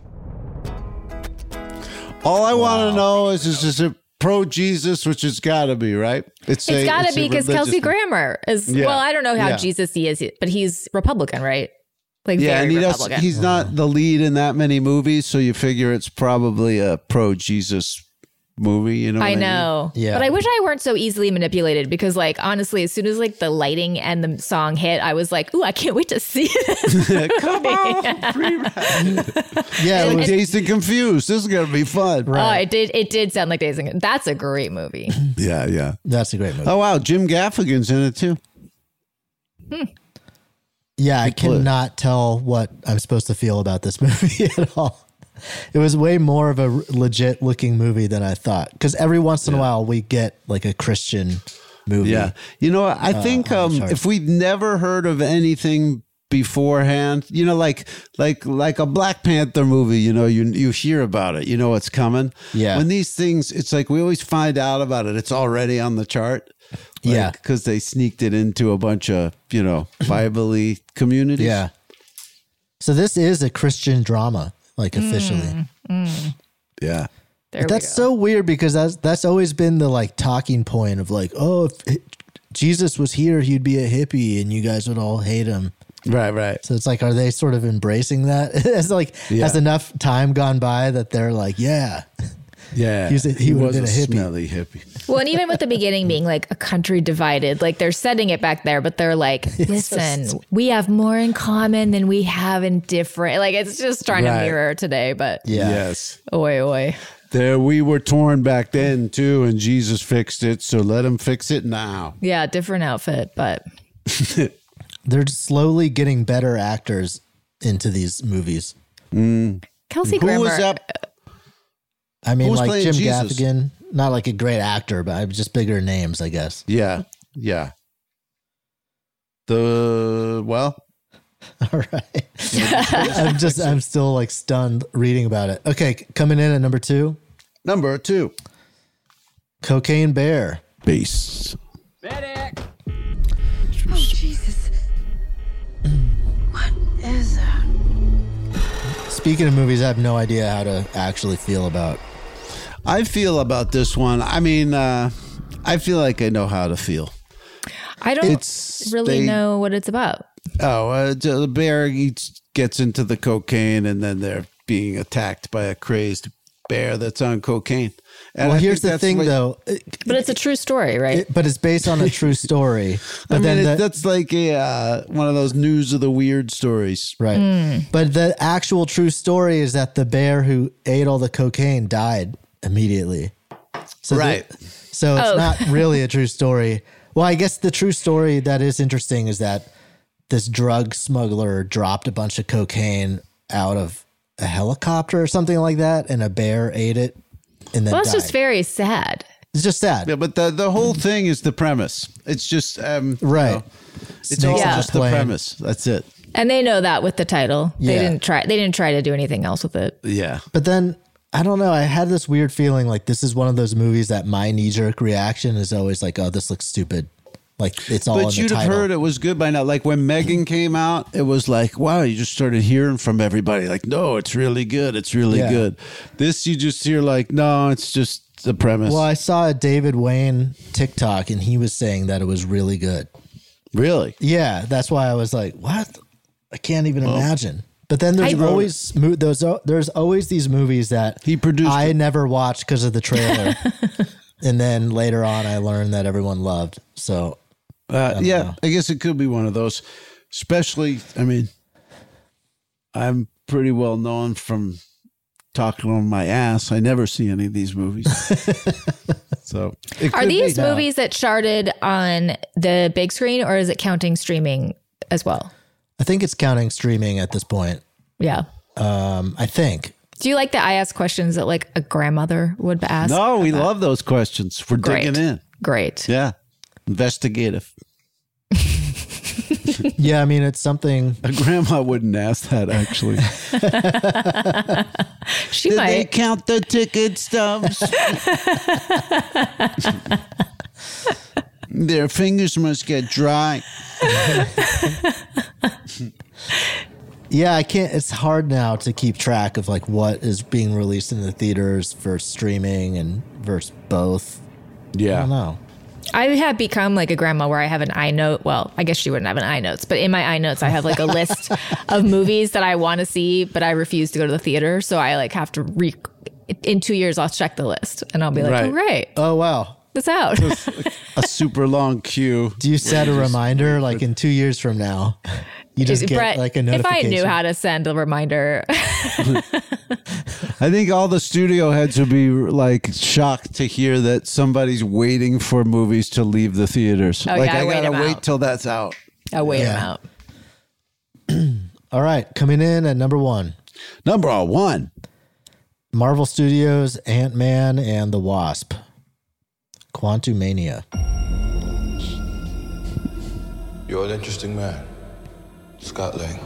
All I want to know is it pro-Jesus, which it's got to be, right? It's got to be because Kelsey Grammer is, well, I don't know how Jesus he is, but he's Republican, right? Like, Yeah, very and Republican. he's not the lead in that many movies, so you figure it's probably a pro-Jesus movie, you know what I mean? know. Yeah. But I wish I weren't so easily manipulated because, like, honestly, as soon as like the lighting and the song hit, I was like, ooh, I can't wait to see this. Come on. Yeah, Like Dazed and Confused. This is going to be fun. Oh, it did sound like Days and That's a great movie. Yeah. That's a great movie. Oh, wow. Jim Gaffigan's in it, too. Yeah, I cannot tell what I'm supposed to feel about this movie at all. It was way more of a legit looking movie than I thought. Because every once in a while we get like a Christian movie. Yeah. You know, I think if we'd never heard of anything beforehand, you know, like a Black Panther movie, you know, you hear about it, you know what's coming. Yeah. When these things, it's like we always find out about it. It's already on the chart. Yeah. Because they sneaked it into a bunch of, you know, Bible-y communities. Yeah. So this is a Christian drama, like officially. Yeah. But that's so weird because that's always been the like talking point of like, oh, if Jesus was here, he'd be a hippie and you guys would all hate him. Right. So it's like, are they sort of embracing that? It's like, has enough time gone by that they're like, yeah. Yeah. He would have been a hippie. Smelly hippie. Well, and even with the beginning being like a country divided, like they're setting it back there, but they're like, listen, we have more in common than we have in different. Like it's just trying to mirror today, but Yes. Oi. There, we were torn back then too, and Jesus fixed it, so let him fix it now. Yeah, different outfit, but they're slowly getting better actors into these movies. Kelsey Grammer. Who was that? I mean, Who's like playing Jim Jesus? Gaffigan, not like a great actor, but just bigger names, I guess. Yeah. Well. All right. I'm still like stunned reading about it. Okay, coming in at number 2. Number 2. Cocaine Bear. Base. Oh, Jesus. What is that? Speaking of movies, I have no idea how to actually feel about. I feel about this one. I mean, I feel like I know how to feel. I don't really know what it's about. Oh, the bear gets into the cocaine, and then they're being attacked by a crazy bear that's on cocaine. And Well, I here's think the that's thing, what- though. But it's a true story, right? But it's based on a true story. But that's like a one of those news of the weird stories, right? But the actual true story is that the bear who ate all the cocaine died immediately. So Right. So it's not really a true story. Well, I guess the true story that is interesting is that this drug smuggler dropped a bunch of cocaine out of a helicopter or something like that, and a bear ate it and then Well, it's died. just very sad. It's just sad. Yeah, but the whole thing is the premise. It's just Right. you know, it's Snakes all are just the playing. premise. That's it. And they know that with the title. They Yeah. didn't try to do anything else with it. Yeah. But then I don't know. I had this weird feeling like this is one of those movies that my knee jerk reaction is always like, "Oh, this looks stupid." Like it's all in But the you'd have title. heard it was good by now. Like when Megan came out, it was like, wow, you just started hearing from everybody. Like, no, it's really good. It's really Yeah. good. This, you just hear like, no, it's just the premise. Well, I saw a David Wayne TikTok and he was saying that it was really good. Really? Yeah, that's why I was like, "What? I can't even imagine." But then there's there's always these movies that he produced. I never watched because of the trailer, and then later on I learned that everyone loved. So yeah, I guess it could be one of those. Especially, I mean, I'm pretty well known from talking on my ass. I never see any of these movies. So, it Are could these be. movies that charted on the big screen, or is it counting streaming as well? I think it's counting streaming at this point. Yeah. I think. Do you like that I ask questions that like a grandmother would ask? No, we love those questions. We're Great. digging in. Great. Yeah. Investigative. Yeah, I mean, it's something. A grandma wouldn't ask that, actually. She Did might. they count the ticket stubs? Their fingers must get dry. Yeah, I can't. It's hard now to keep track of like what is being released in the theaters versus streaming and versus both. I Yeah. don't know. I have become like a grandma where I have an iNote. Well, I guess she wouldn't have an iNotes, but in my iNotes, I have like a list of movies that I want to see, but I refuse to go to the theater. So I like have to in 2 years, I'll check the list and I'll be like, oh, great. Oh, wow. It's out. A super long queue. Do you set a reminder like in 2 years from now? You just get Brett, like a notification. If I knew how to send a reminder. I think all the studio heads would be like shocked to hear that somebody's waiting for movies to leave the theaters. Oh, like yeah, I gotta wait out. till that's out. I wait them out. All right, coming in at number 1. Number 1. Marvel Studios, Ant-Man and the Wasp. Quantumania. You're an interesting man, Scott Lang.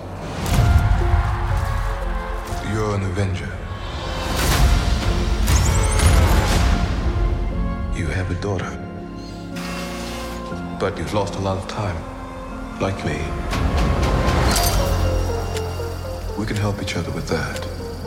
You're an Avenger. You have a daughter. But you've lost a lot of time, like me. We can help each other with that.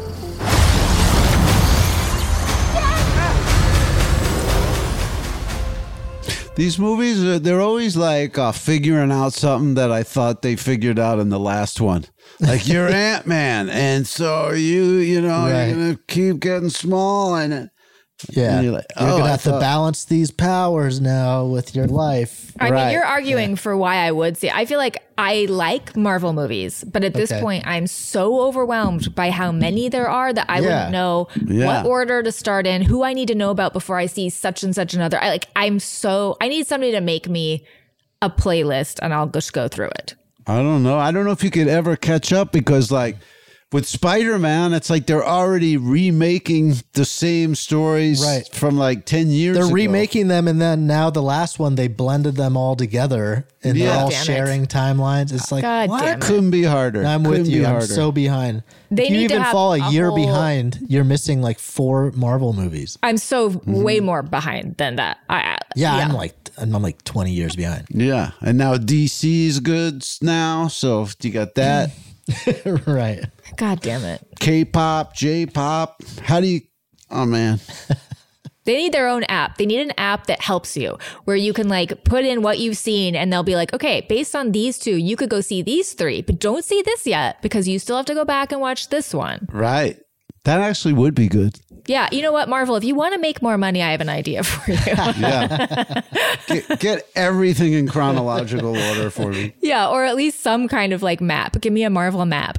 These movies, they're always like figuring out something that I thought they figured out in the last one. Like you're Ant-Man, and so you know, Right. you're gonna keep getting small, and Yeah. and you're like, You're oh, going to I have to thought- balance these powers now with your life. I mean, you're arguing for why I would see. I feel like I like Marvel movies, but at this Okay. point, I'm so overwhelmed by how many there are that I wouldn't know Yeah. what order to start in, who I need to know about before I see such and such another. I need somebody to make me a playlist, and I'll just go through it. I don't know. I don't know if you could ever catch up because, like, with Spider-Man, it's like they're already remaking the same stories from like 10 years They're ago. remaking them, and then now the last one, they blended them all together, and they're all Damn it. sharing timelines. It's like, God what? damn it. Couldn't be harder. I'm Couldn't with be you. I'm harder. so behind. They if you need to even have fall a a year whole- behind, you're missing like 4 Marvel movies. I'm so way more behind than that. Yeah, I'm like 20 years behind. Yeah, and now DC's good now, so you got that. Right. God damn it. K-pop, J-pop. How do you? Oh man. They need their own app. They need an app that helps you where you can like put in what you've seen and they'll be like, okay, based on these 2, you could go see these 3, but don't see this yet because you still have to go back and watch this one. Right. That actually would be good. Yeah. You know what, Marvel, if you want to make more money, I have an idea for you. Yeah. Get everything in chronological order for me. Yeah. Or at least some kind of like map. Give me a Marvel map.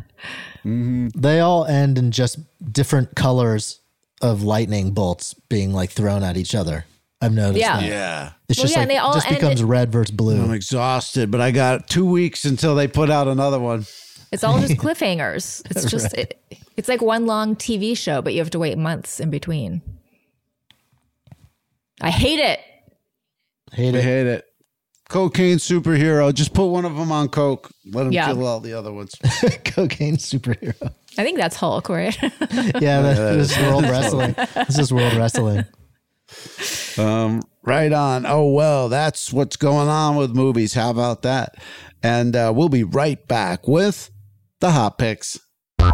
They all end in just different colors of lightning bolts being like thrown at each other. I've noticed Yeah. that. Yeah. It's Well, just yeah, like and they all it just end becomes red versus blue. I'm exhausted, but I got 2 weeks until they put out another one. It's all just cliffhangers. It's just, it's like one long TV show, but you have to wait months in between. I hate it. Hate it. Cocaine superhero. Just put one of them on coke. Let him Yeah. kill all the other ones. Cocaine superhero. I think that's Hulk, right? Yeah, this is World Wrestling. This is World Wrestling. Right on. Oh, well, that's what's going on with movies. How about that? And we'll be right back with the Hot Picks. The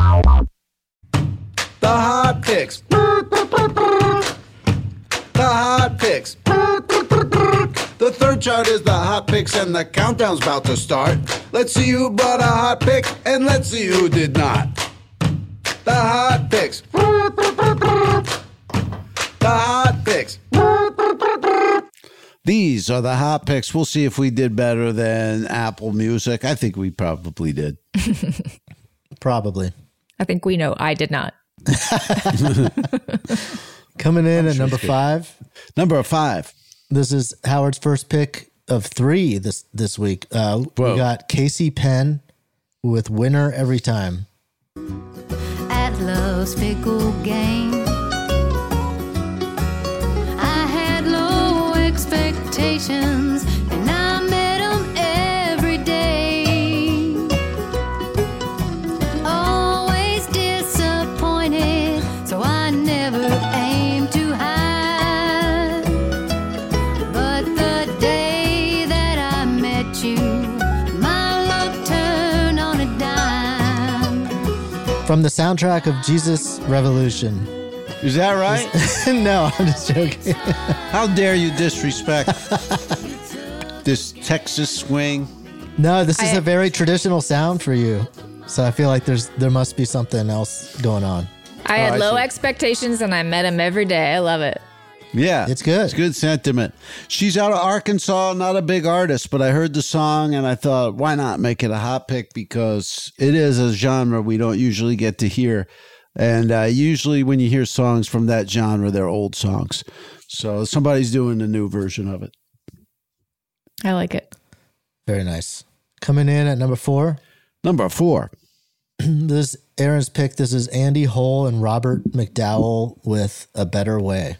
Hot Picks. The Hot Picks. The third chart is the Hot Picks, and the countdown's about to start. Let's see who brought a hot pick, and let's see who did not. The Hot Picks. The Hot Picks. These are the Hot Picks. We'll see if we did better than Apple Music. I think we probably did. Probably. I think we know I did not. Coming in at number 5. Number 5. This is Howard's first pick of 3 this week. We got Casey Penn with Winner Every Time. At love's fickle game, I had low expectations, and I met 'em every day. Always disappointed, so I never aimed too high. But the day that I met you, my luck turned on a dime. From the soundtrack of Jesus Revolution. Is that right? No, I'm just joking. How dare you disrespect this Texas swing? No, this is a very traditional sound for you. So I feel like there must be something else going on. I had low expectations and I met him every day. I love it. Yeah. It's good. It's good sentiment. She's out of Arkansas, not a big artist, but I heard the song and I thought, why not make it a hot pick? Because it is a genre we don't usually get to hear. And usually when you hear songs from that genre, they're old songs. So somebody's doing a new version of it. I like it. Very nice. Coming in at number 4. Number 4. This is Aaron's pick. This is Andy Hull and Robert McDowell with A Better Way.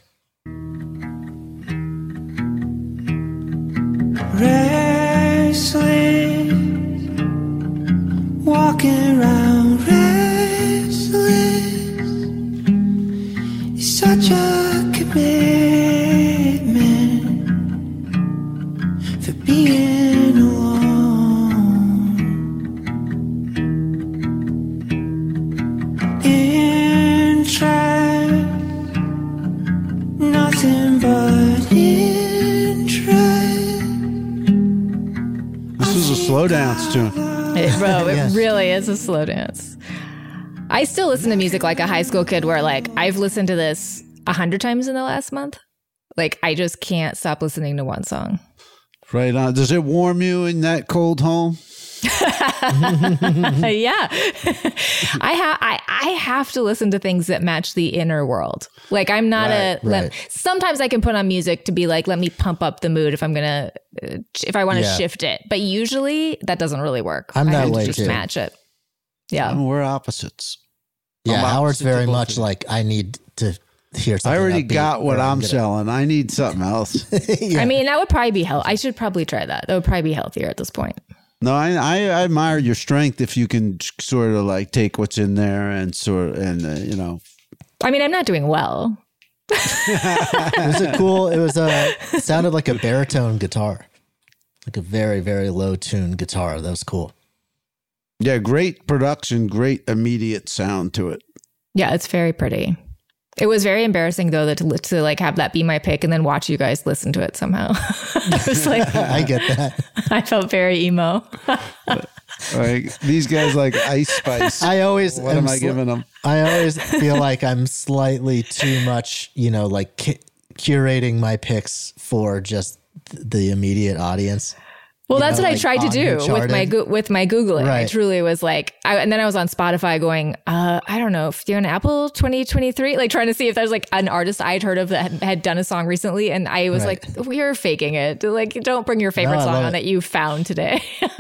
Restless, walking around restless. It's such a commitment for being alone. Interest, nothing but interest. This is a slow dance tune. It really is a slow dance. I still listen to music like a high school kid where like I've listened to this 100 times in the last month. Like I just can't stop listening to one song. Right on. Does it warm you in that cold home? Yeah. I have to listen to things that match the inner world. Like I'm not sometimes I can put on music to be like, let me pump up the mood if I want to shift it. But usually that doesn't really work. I'm that way just too. Match it. Yeah. We're opposites. Yeah. Howard's very much like, I need to hear something. I already upbeat got what I'm gonna... selling. I need something else. Yeah. I mean, that would probably be I should probably try that. That would probably be healthier at this point. No, I admire your strength if you can sort of like take what's in there and you know. I mean, I'm not doing well. It sounded like a baritone guitar, like a very, very low tuned guitar. That was cool. Yeah, great production, great immediate sound to it. Yeah, it's very pretty. It was very embarrassing though that to like have that be my pick and then watch you guys listen to it somehow. I was like, I get that. I felt very emo. Like these guys like Ice Spice. What am I giving them? I always feel like I'm slightly too much, like curating my picks for just the immediate audience. Well, that's what I tried to do with my Googling. Right. I truly was like, and then I was on Spotify going, I don't know, if you're on Apple 2023, like trying to see if there's like an artist I'd heard of that had done a song recently. And I was like, we're faking it. Like, don't bring your favorite song on that you found today.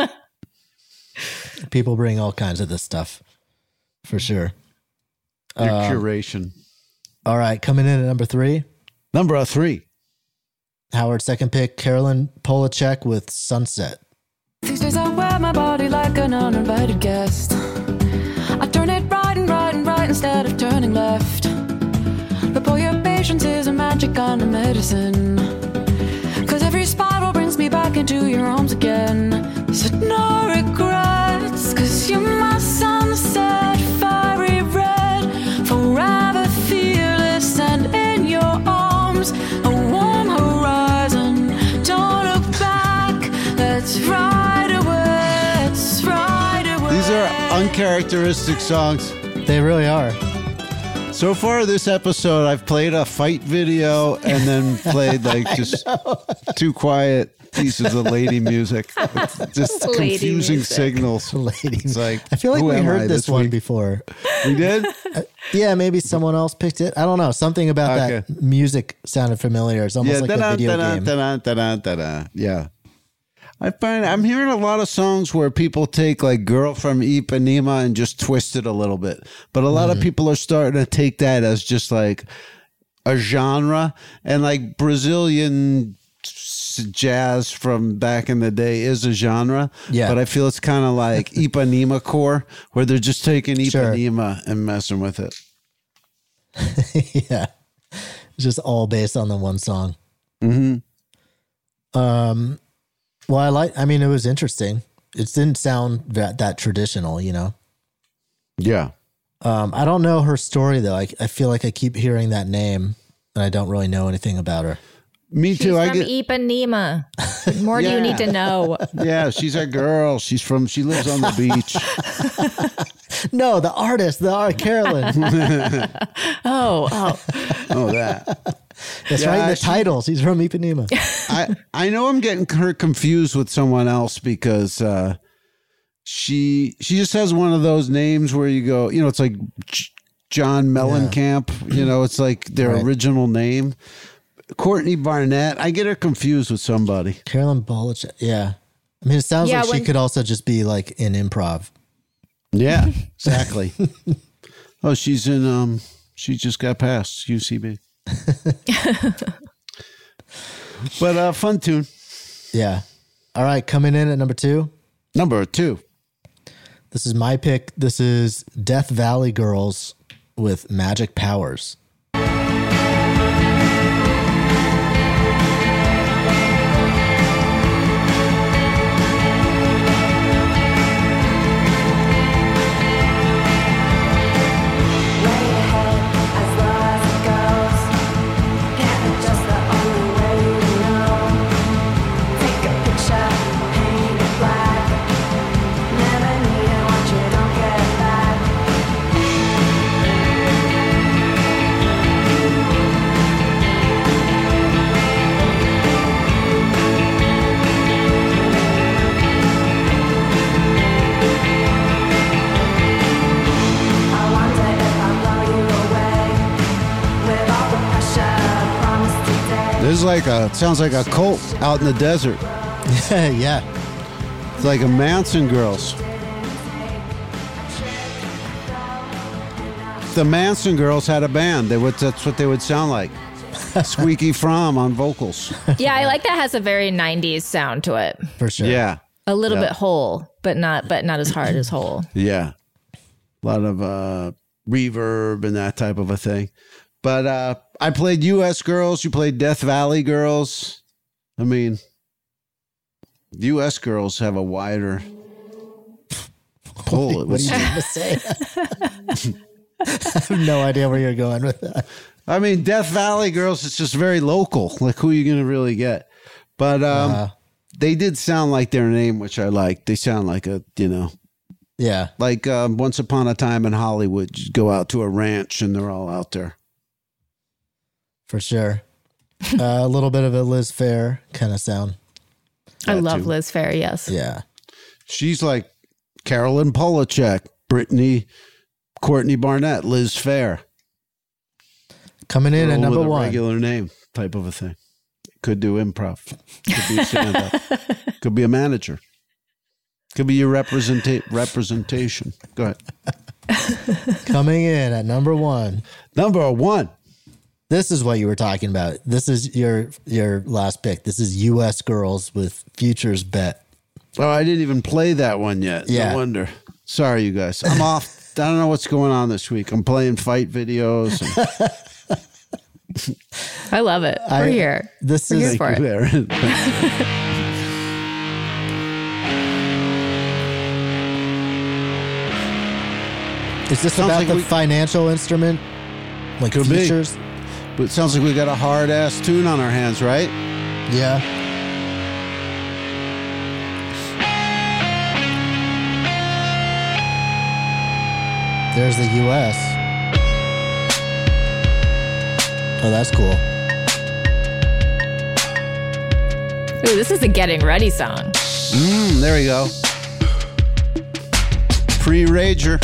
People bring all kinds of this stuff for sure. Your curation. All right. Coming in at number 3. Number 3. Howard's second pick, Carolyn Polachek with Sunset. These days I wear my body like an uninvited guest. I turn it right and right and right instead of turning left. But boy, your patience is a magic kind of medicine. Cause every spiral brings me back into your arms again. So no regrets, cause you're my sunset, fiery red, forever fearless and in your arms. A warm horizon, don't look back, let's ride away, let's ride away. These are uncharacteristic songs. They really are. So far this episode, I've played a fight video and then played like just two quiet pieces of lady music. It's just Lady confusing music. signals. Ladies. Like, I feel like who we am I heard this one week? before. We did? Yeah, maybe someone else picked it. I don't know. Something about that music sounded familiar. It's almost like a video game. Yeah. I'm hearing a lot of songs where people take like Girl from Ipanema and just twist it a little bit. But a lot of people are starting to take that as just like a genre, and like Brazilian jazz from back in the day is a genre. Yeah. But I feel it's kind of like Ipanema core, where they're just taking Ipanema and messing with it. Yeah. It's just all based on the one song. Mm-hmm. Well, it was interesting. It didn't sound that traditional, Yeah. I don't know her story though. I feel like I keep hearing that name and I don't really know anything about her. Me too. She's from Ipanema. What more do you need to know? Yeah, she's a girl. She lives on the beach. No, the artist, Carolyn. Oh, that. That's right in the title. She's from Ipanema. I know I'm getting her confused with someone else because she just has one of those names where you go, it's like John Mellencamp. It's like their original name. Courtney Barnett. I get her confused with somebody. Carolyn Bolich. Yeah. I mean, it sounds like she could also just be like in improv. Yeah, exactly. Oh, she's in, she just got past UCB. But fun tune. Yeah. All right. Coming in at number 2. Number 2. This is my pick. This is Death Valley Girls with Magic Powers. Sounds like a cult out in the desert. Yeah. It's like a Manson Girls. The Manson Girls had a band. That's what they would sound like. Squeaky Fromm on vocals. Yeah, I like that. Has a very 90s sound to it. For sure. Yeah. A little bit whole, but not as hard as whole. Yeah. A lot of reverb and that type of a thing. But I played U.S. Girls. You played Death Valley Girls. I mean, U.S. Girls have a wider pull. What are you trying to say? I have no idea where you're going with that. I mean, Death Valley Girls, it's just very local. Like, who are you going to really get? But they did sound like their name, which I like. They sound like yeah. Like Once Upon a Time in Hollywood. You go out to a ranch and they're all out there. For sure. A little bit of a Liz Phair kind of sound. I love Liz Phair, yes. Yeah. She's like Carolyn Polachek, Courtney Barnett, Liz Phair. Coming in at number 1. Regular name type of a thing. Could do improv. Could be stand-up. Could be a manager. Could be your representation. Go ahead. Coming in at number 1. Number 1. This is what you were talking about. This is your last pick. This is U.S. Girls with Future's Bet. Oh, I didn't even play that one yet. Yeah. No wonder. Sorry, you guys. I'm off. I don't know what's going on this week. I'm playing fight videos. I love it. We're here. We're here for it. Is this about the financial instrument? Like Could futures? Be. But it sounds like we got a hard-ass tune on our hands, right? Yeah. There's the U.S. Oh, that's cool. Ooh, this is a getting ready song. There we go. Pre-Rager.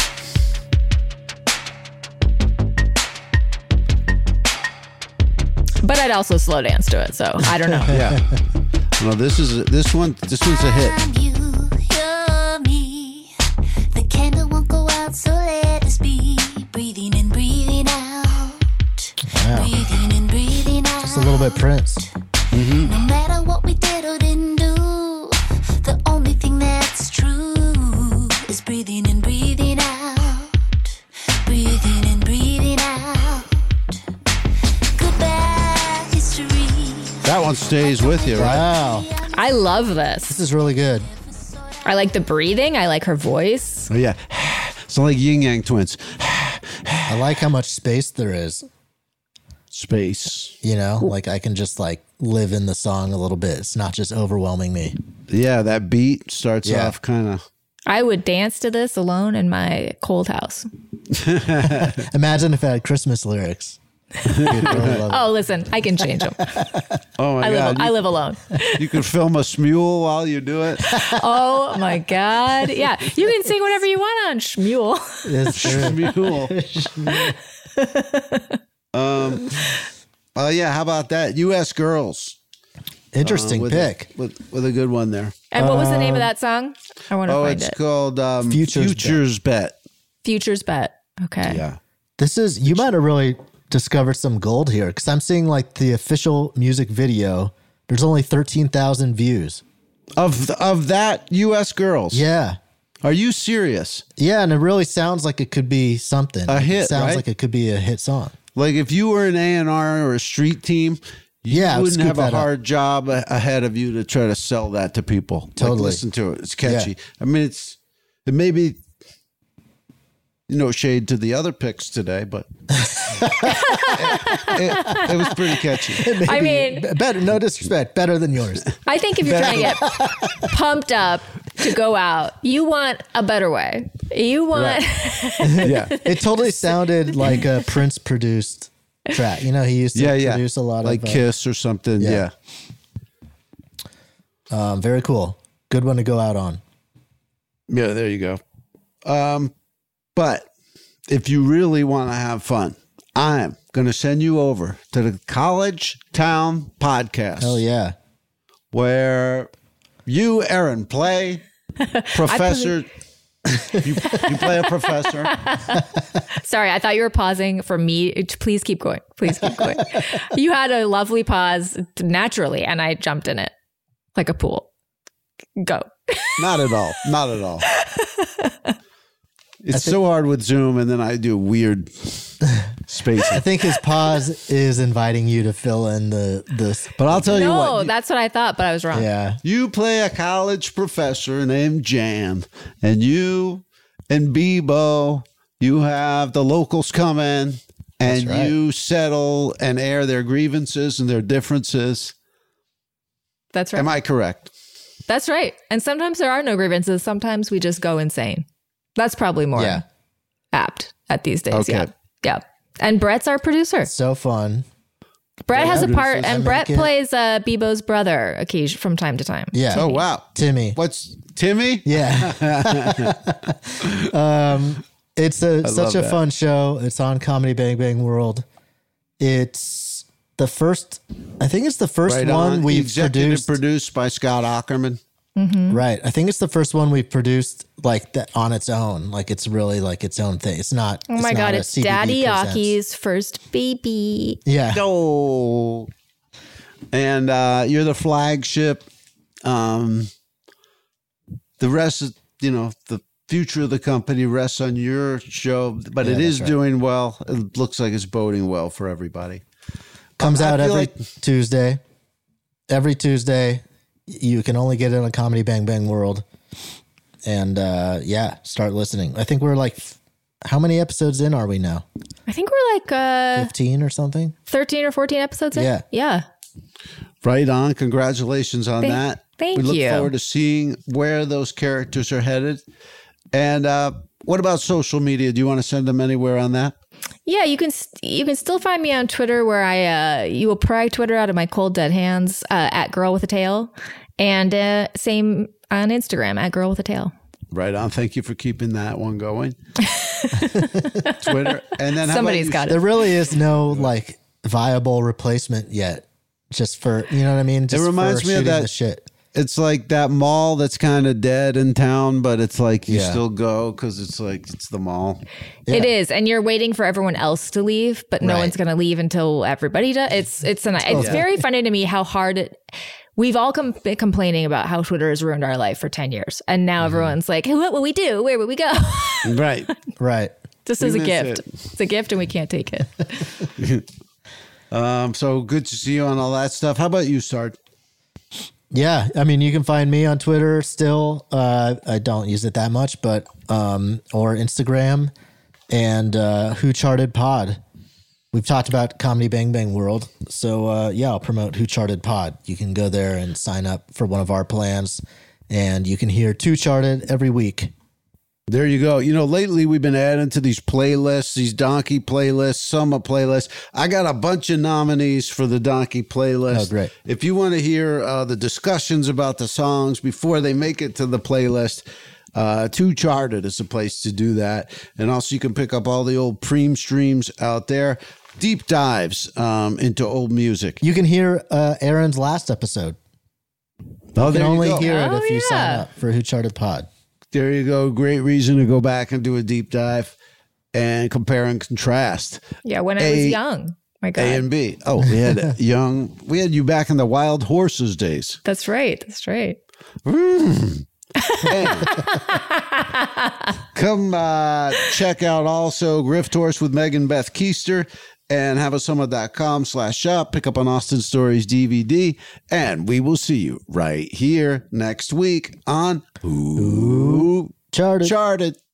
But I'd also slow dance to it, so I don't know. Yeah. No, this one's a hit. The candle won't go out, so let us be breathing in, breathing out. Wow. Breathing in, breathing out. Just a little bit Prince. No matter what we did or didn't do, the only thing that's true is breathing in, breathing out. Breathing in, breathing out. Goodbye, history. That one stays with you, right? Wow. I love this. This is really good. I like the breathing. I like her voice. Oh, yeah. It's like Yin Yang Twins. I like how much space there is. Space. You know, like I can just like live in the song a little bit. It's not just overwhelming me. Yeah, that beat starts off kind of. I would dance to this alone in my cold house. Imagine if it had Christmas lyrics. Oh, listen, I can change them. Oh my God. I live alone. You can film a Shmuel while you do it. Oh my God. Yeah. You can sing whatever you want on Shmuel. Shmuel. Yeah, how about that? U.S. Girls. Interesting pick. With a good one there. And what was the name of that song? I want to find it. It's called Future's Bet. Future's Bet. Okay. Yeah. You might have really discovered some gold here because I'm seeing like the official music video. There's only 13,000 views. Of that U.S. Girls? Yeah. Are you serious? Yeah, and it really sounds like it could be something. A hit, It sounds right? like it could be a hit song. Like if you were an A&R or a street team, you wouldn't have a hard job ahead of you to try to sell that to people. Totally. Like, listen to it. It's catchy. Yeah. I mean, it may be no shade to the other picks today, but it was pretty catchy. I mean, better, no disrespect, better than yours. I think if you're trying to get pumped up to go out, you want a better way. You want. Yeah. It totally sounded like a Prince produced track. You know, he used to produce a lot like of Kiss or something. Yeah. Very cool. Good one to go out on. Yeah, there you go. But if you really want to have fun, I'm going to send you over to the College Town Podcast. Oh, yeah. Where you, Aaron, play Professor. You play a professor. Sorry, I thought you were pausing for me. Please keep going. Please keep going. You had a lovely pause naturally, and I jumped in it like a pool. Go. Not at all. Not at all. It's so hard with Zoom, and then I do weird spacing. I think his pause is inviting you to fill in the. But I'll tell you what. No, that's what I thought, but I was wrong. Yeah. You play a college professor named Jan, and you and Bebo, you have the locals come in, and you settle and air their grievances and their differences. That's right. Am I correct? That's right. And sometimes there are no grievances. Sometimes we just go insane. That's probably more apt at these days. Okay. Yeah. And Brett's our producer. So fun. Brett has a part, and Brett plays Bebo's brother from time to time. Yeah. Oh, wow. Timmy. What's Timmy? Yeah. It's such a fun show. It's on Comedy Bang Bang World. It's the first, I think it's the first one we've produced by Scott Ackerman. Mm-hmm. Right. I think it's the first one we've produced like that on its own. Like it's really like its own thing. It's not. Oh my God. It's Daddy Aki's first baby. Yeah. Oh. And you're the flagship. The rest is, the future of the company rests on your show, but it is doing well. It looks like it's boding well for everybody. Comes out every Tuesday. Every Tuesday. You can only get it on Comedy Bang Bang World. And start listening. I think we're like, how many episodes in are we now? I think we're like 15 or something. 13 or 14 episodes in. Yeah. Yeah. Right on. Congratulations on that. Thank you. We look forward to seeing where those characters are headed. And what about social media? Do you want to send them anywhere on that? Yeah, you can still find me on Twitter where you will pry Twitter out of my cold dead hands at Girl with a Tail, and same on Instagram at Girl with a Tail. Right on. Thank you for keeping that one going. Twitter, and then somebody's got it. There really is no like viable replacement yet. Just for you know what I mean. Just it reminds me of that shit. It's like that mall that's kind of dead in town, but it's like you still go because it's like it's the mall. Yeah. It is, and you're waiting for everyone else to leave, but no one's going to leave until everybody does. It's very funny to me how hard we've all been complaining about how Twitter has ruined our life for 10 years, and now everyone's like, "What will we do? Where will we go?" Right. Just as a gift. It's a gift, and we can't take it. So good to see you on all that stuff. How about you, Sard? Yeah, I mean, you can find me on Twitter still. I don't use it that much, but or Instagram and Who Charted Pod. We've talked about Comedy Bang Bang World. So, I'll promote Who Charted Pod. You can go there and sign up for one of our plans, and you can hear Two Charted every week. There you go. Lately we've been adding to these playlists, these Donkey playlists, Summer playlists. I got a bunch of nominees for the Donkey playlist. Oh, great. If you want to hear the discussions about the songs before they make it to the playlist, Two Charted is a place to do that. And also you can pick up all the old Preem streams out there. Deep dives into old music. You can hear Aaron's last episode. Oh, you can there you only go. hear it if you sign up for Who Charted Pod. There you go. Great reason to go back and do a deep dive and compare and contrast. Yeah, when I was young. My God. A and B. Oh, we had we had you back in the Wild Horses days. That's right. That's right. Come check out also Grift Horse with Megan Beth Keister and haveasummer.com/shop. Pick up an Austin Stories DVD, and we will see you right here next week on Who Charted.